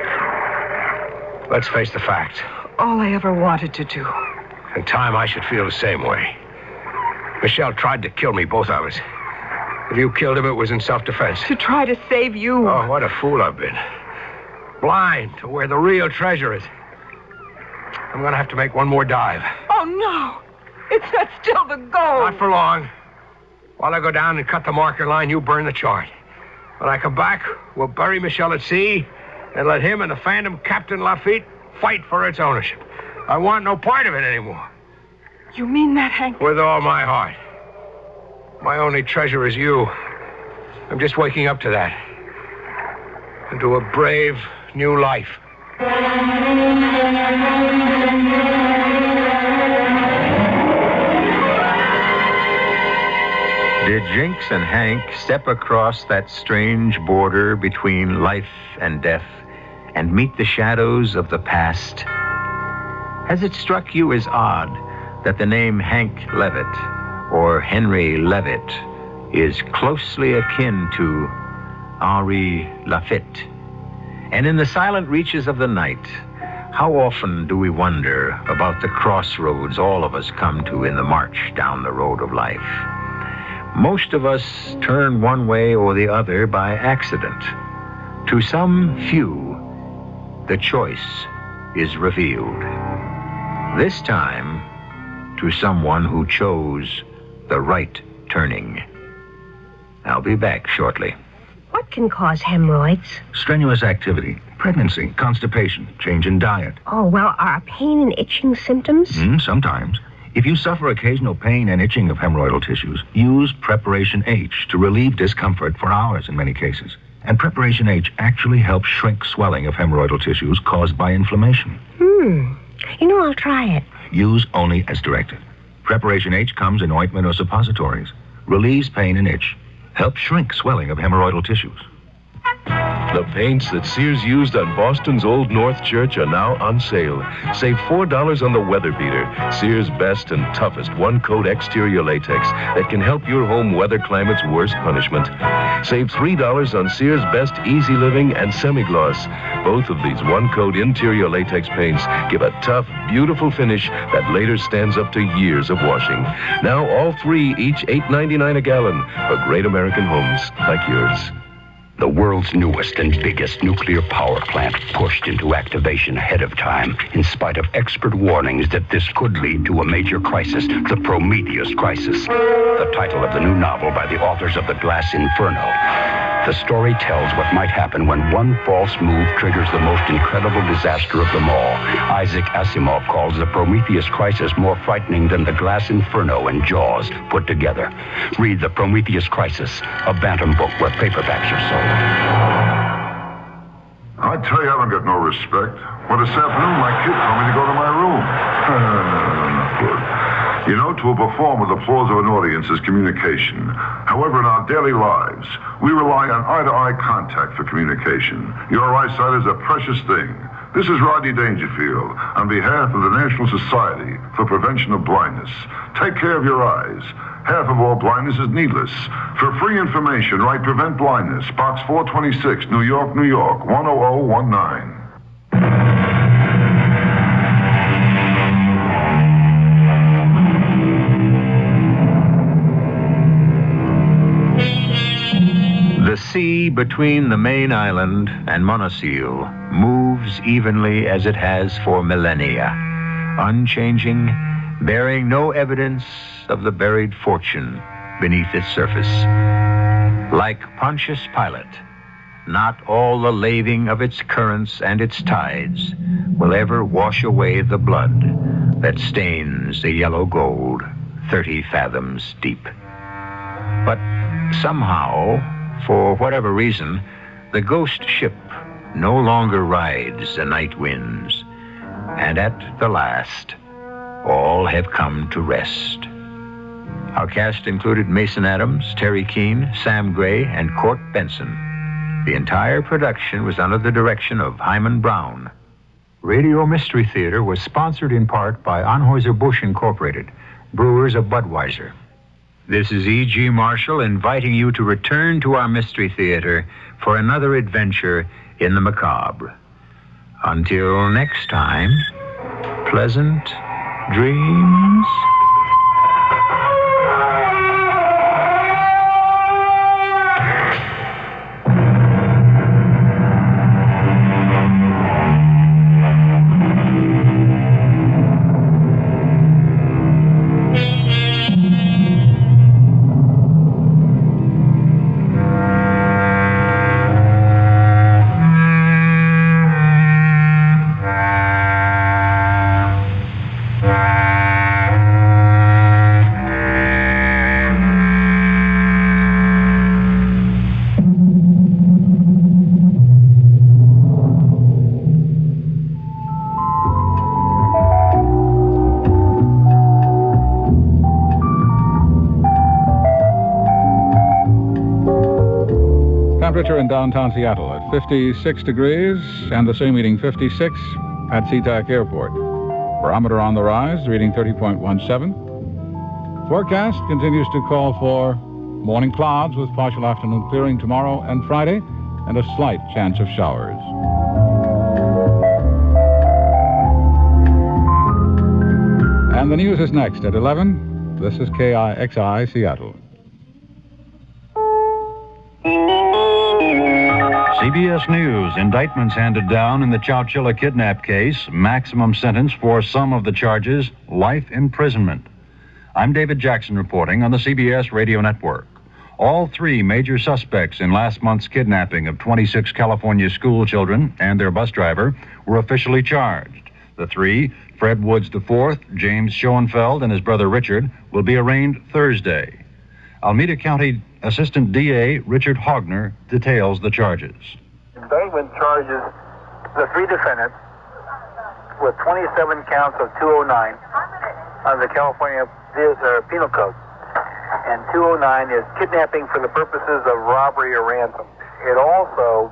Let's face the facts. All I ever wanted to do. In time, I should feel the same way. Michel tried to kill me, both of us. If you killed him, it was in self-defense. To try to save you. Oh, what a fool I've been. Blind to where the real treasure is. I'm going to have to make one more dive. Oh, no. It's not still the gold. Not for long. While I go down and cut the marker line, you burn the chart. When I come back, we'll bury Michelle at sea and let him and the Phantom Captain Lafitte fight for its ownership. I want no part of it anymore. You mean that, Hank? With all my heart. My only treasure is you. I'm just waking up to that. And to a brave new life. Did Jinx and Hank step across that strange border between life and death and meet the shadows of the past? Has it struck you as odd that the name Hank Levitt or Henry Levitt is closely akin to Henri Lafitte? And in the silent reaches of the night, how often do we wonder about the crossroads all of us come to in the march down the road of life? Most of us turn one way or the other by accident. To some few, the choice is revealed. This time, to someone who chose the right turning. I'll be back shortly. What can cause hemorrhoids? Strenuous activity, pregnancy, constipation, change in diet. Oh, well, are pain and itching symptoms? Sometimes. If you suffer occasional pain and itching of hemorrhoidal tissues, use Preparation H to relieve discomfort for hours in many cases. And Preparation H actually helps shrink swelling of hemorrhoidal tissues caused by inflammation. You know, I'll try it. Use only as directed. Preparation H comes in ointment or suppositories. Relieves pain and itch. Helps shrink swelling of hemorrhoidal tissues. The paints that Sears used on Boston's Old North Church are now on sale. Save $4 on the Weather Beater, Sears' best and toughest one-coat exterior latex that can help your home weather climate's worst punishment. Save $3 on Sears' best Easy Living and Semi-Gloss. Both of these one-coat interior latex paints give a tough, beautiful finish that later stands up to years of washing. Now all three, each $8.99 a gallon, for great American homes like yours. The world's newest and biggest nuclear power plant pushed into activation ahead of time, in spite of expert warnings that this could lead to a major crisis, the Prometheus Crisis. The title of the new novel by the authors of The Glass Inferno. The story tells what might happen when one false move triggers the most incredible disaster of them all. Isaac Asimov calls the Prometheus Crisis more frightening than The Glass Inferno and Jaws put together. Read The Prometheus Crisis, a Bantam book where paperbacks are sold. I tell you, I don't get no respect. Well, this afternoon, my kid told me to go to my room. Not good. You know, to perform with the applause of an audience is communication. However, in our daily lives, we rely on eye-to-eye contact for communication. Your eyesight is a precious thing. This is Rodney Dangerfield on behalf of the National Society for Prevention of Blindness. Take care of your eyes. Half of all blindness is needless. For free information, write Prevent Blindness, Box 426, New York, New York, 10019. The sea between the main island and Monoceal moves evenly as it has for millennia, unchanging, bearing no evidence of the buried fortune beneath its surface. Like Pontius Pilate, not all the laving of its currents and its tides will ever wash away the blood that stains the yellow gold 30 fathoms deep. But somehow, for whatever reason, the ghost ship no longer rides the night winds, and at the last, all have come to rest. Our cast included Mason Adams, Terry Keane, Sam Gray, and Court Benson. The entire production was under the direction of Hyman Brown. Radio Mystery Theater was sponsored in part by Anheuser-Busch Incorporated, brewers of Budweiser. This is E.G. Marshall inviting you to return to our Mystery Theater for another adventure in the macabre. Until next time, pleasant dreams. temperature in downtown Seattle at 56 degrees and the same reading 56 at SeaTac Airport. Barometer on the rise, reading 30.17. Forecast continues to call for morning clouds with partial afternoon clearing tomorrow and Friday and a slight chance of showers. And the news is next at 11. This is KIXI Seattle. CBS News, indictments handed down in the Chowchilla kidnap case, maximum sentence for some of the charges, life imprisonment. I'm David Jackson reporting on the CBS Radio Network. All three major suspects in last month's kidnapping of 26 California school children and their bus driver were officially charged. The three, Fred Woods IV, James Schoenfeld, and his brother Richard, will be arraigned Thursday. Alameda County Assistant DA Richard Hogner details the charges. Indictment charges the three defendants with 27 counts of 209 under the California Penal Code. And 209 is kidnapping for the purposes of robbery or ransom. It also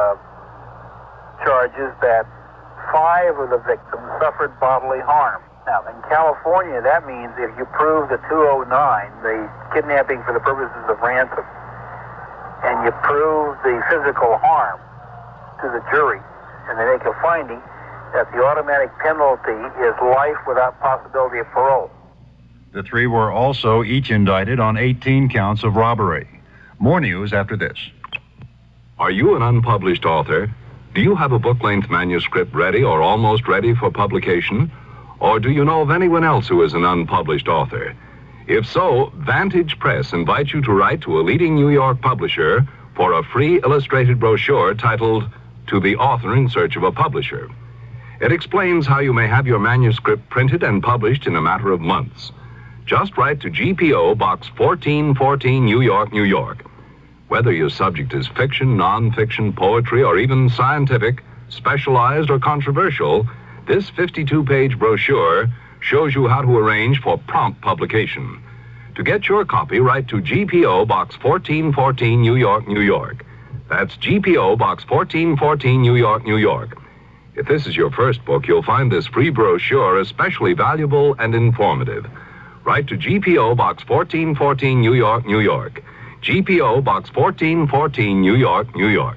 charges that 5 of the victims suffered bodily harm. Now, in California, that means if you prove the 209, the kidnapping for the purposes of ransom, and you prove the physical harm to the jury, and they make a finding that the automatic penalty is life without possibility of parole. The three were also each indicted on 18 counts of robbery. More news after this. Are you an unpublished author? Do you have a book-length manuscript ready or almost ready for publication? Or do you know of anyone else who is an unpublished author? If so, Vantage Press invites you to write to a leading New York publisher for a free illustrated brochure titled To the Author in Search of a Publisher. It explains how you may have your manuscript printed and published in a matter of months. Just write to GPO Box 1414, New York, New York. Whether your subject is fiction, non-fiction, poetry, or even scientific, specialized, or controversial, this 52-page brochure shows you how to arrange for prompt publication. To get your copy, write to GPO Box 1414, New York, New York. That's GPO Box 1414, New York, New York. If this is your first book, you'll find this free brochure especially valuable and informative. Write to GPO Box 1414, New York, New York. GPO Box 1414, New York, New York.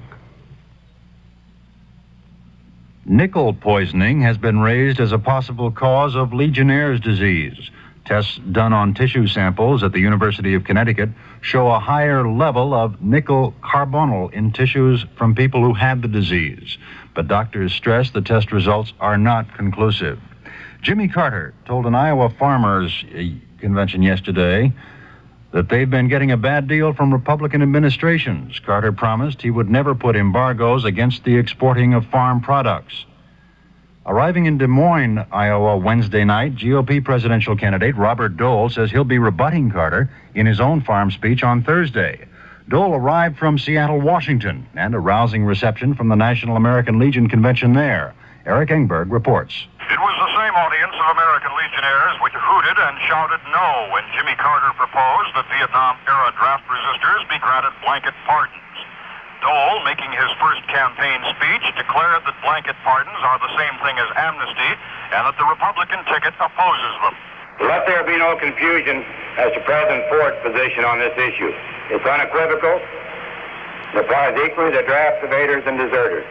Nickel poisoning has been raised as a possible cause of Legionnaire's disease. Tests done on tissue samples at the University of Connecticut show a higher level of nickel carbonyl in tissues from people who had the disease. But doctors stress the test results are not conclusive. Jimmy Carter told an Iowa farmers convention yesterday that they've been getting a bad deal from Republican administrations. Carter promised he would never put embargoes against the exporting of farm products. Arriving in Des Moines, Iowa, Wednesday night, GOP presidential candidate Robert Dole says he'll be rebutting Carter in his own farm speech on Thursday. Dole arrived from Seattle, Washington, and a rousing reception from the National American Legion convention there. Eric Engberg reports. It was the same audience of American Legionnaires which hooted and shouted no when Jimmy Carter proposed that Vietnam-era draft resistors be granted blanket pardons. Dole, making his first campaign speech, declared that blanket pardons are the same thing as amnesty and that the Republican ticket opposes them. Let there be no confusion as to President Ford's position on this issue. It's unequivocal and applies equally to draft evaders and deserters.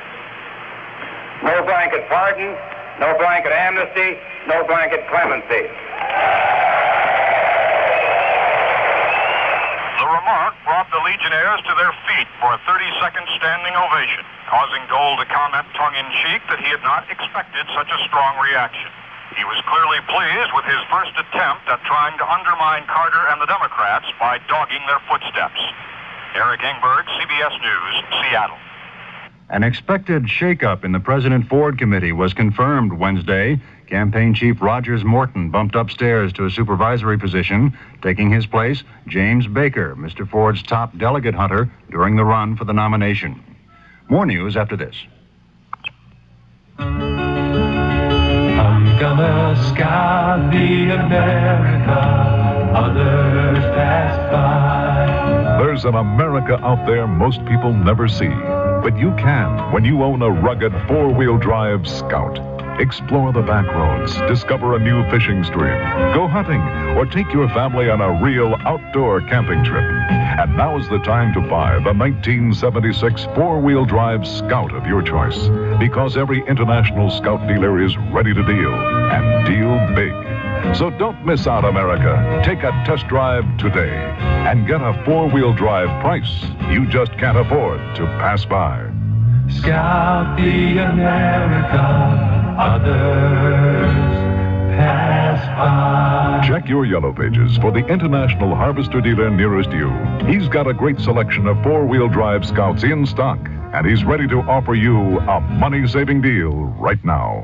No blanket pardon, no blanket amnesty, no blanket clemency. The remark brought the Legionnaires to their feet for a 30-second standing ovation, causing Dole to comment tongue-in-cheek that he had not expected such a strong reaction. He was clearly pleased with his first attempt at trying to undermine Carter and the Democrats by dogging their footsteps. Eric Engberg, CBS News, Seattle. An expected shakeup in the President Ford Committee was confirmed Wednesday. Campaign Chief Rogers Morton bumped upstairs to a supervisory position, taking his place James Baker, Mr. Ford's top delegate hunter during the run for the nomination. More news after this. I'm gonna scout the America others pass by. There's There's an America out there most people never see. But you can when you own a rugged four-wheel drive Scout. Explore the back roads, discover a new fishing stream, go hunting, or take your family on a real outdoor camping trip. And now's the time to buy the 1976 four-wheel drive Scout of your choice, because every International Scout dealer is ready to deal, and deal big. So don't miss out, America. Take a test drive today and get a four-wheel drive price you just can't afford to pass by. Scout the America. Others pass by. Check your yellow pages for the International Harvester dealer nearest you. He's got a great selection of four-wheel drive Scouts in stock, and he's ready to offer you a money-saving deal right now.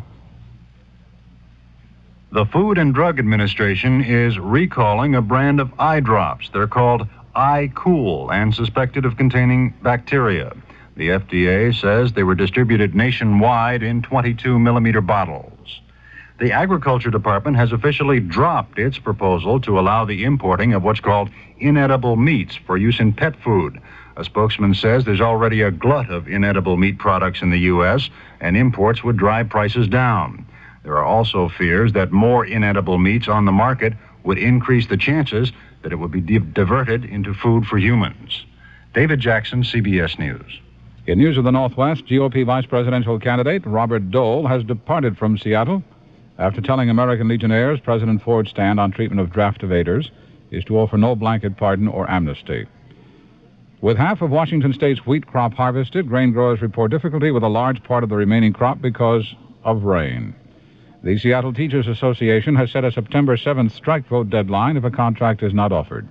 The Food and Drug Administration is recalling a brand of eye drops. They're called Eye Cool and suspected of containing bacteria. The FDA says they were distributed nationwide in 22-millimeter bottles. The Agriculture Department has officially dropped its proposal to allow the importing of what's called inedible meats for use in pet food. A spokesman says there's already a glut of inedible meat products in the U.S., and imports would drive prices down. There are also fears that more inedible meats on the market would increase the chances that it would be diverted into food for humans. David Jackson, CBS News. In news of the Northwest, GOP vice presidential candidate Robert Dole has departed from Seattle after telling American Legionnaires President Ford's stand on treatment of draft evaders is to offer no blanket pardon or amnesty. With half of Washington State's wheat crop harvested, grain growers report difficulty with a large part of the remaining crop because of rain. The Seattle Teachers Association has set a September 7th strike vote deadline if a contract is not offered.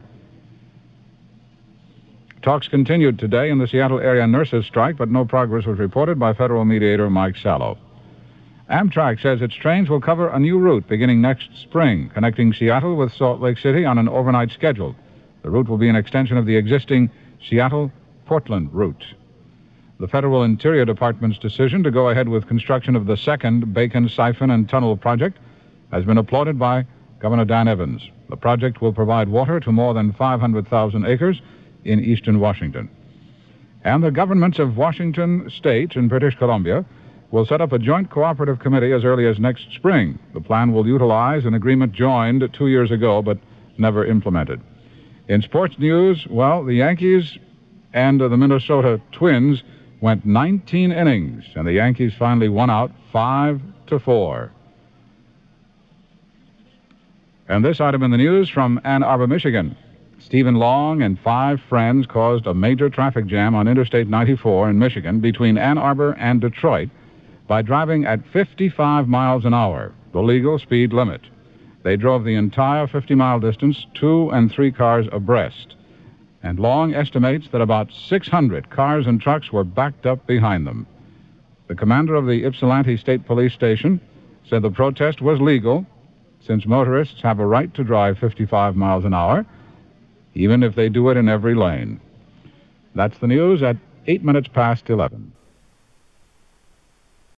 Talks continued today in the Seattle area nurses' strike, but no progress was reported by federal mediator Mike Sallow. Amtrak says its trains will cover a new route beginning next spring, connecting Seattle with Salt Lake City on an overnight schedule. The route will be an extension of the existing Seattle-Portland route. The Federal Interior Department's decision to go ahead with construction of the second Bacon Siphon and Tunnel project has been applauded by Governor Dan Evans. The project will provide water to more than 500,000 acres in eastern Washington. And the governments of Washington State and British Columbia will set up a joint cooperative committee as early as next spring. The plan will utilize an agreement joined 2 years ago but never implemented. In sports news, well, the Yankees and the Minnesota Twins went 19 innings, and the Yankees finally won out 5-4. And this item in the news from Ann Arbor, Michigan. Stephen Long and 5 friends caused a major traffic jam on Interstate 94 in Michigan between Ann Arbor and Detroit by driving at 55 miles an hour, the legal speed limit. They drove the entire 50-mile distance, 2 and 3 cars abreast. And Long estimates that about 600 cars and trucks were backed up behind them. The commander of the Ypsilanti State Police Station said the protest was legal, since motorists have a right to drive 55 miles an hour, even if they do it in every lane. That's the news at 8 minutes past 11.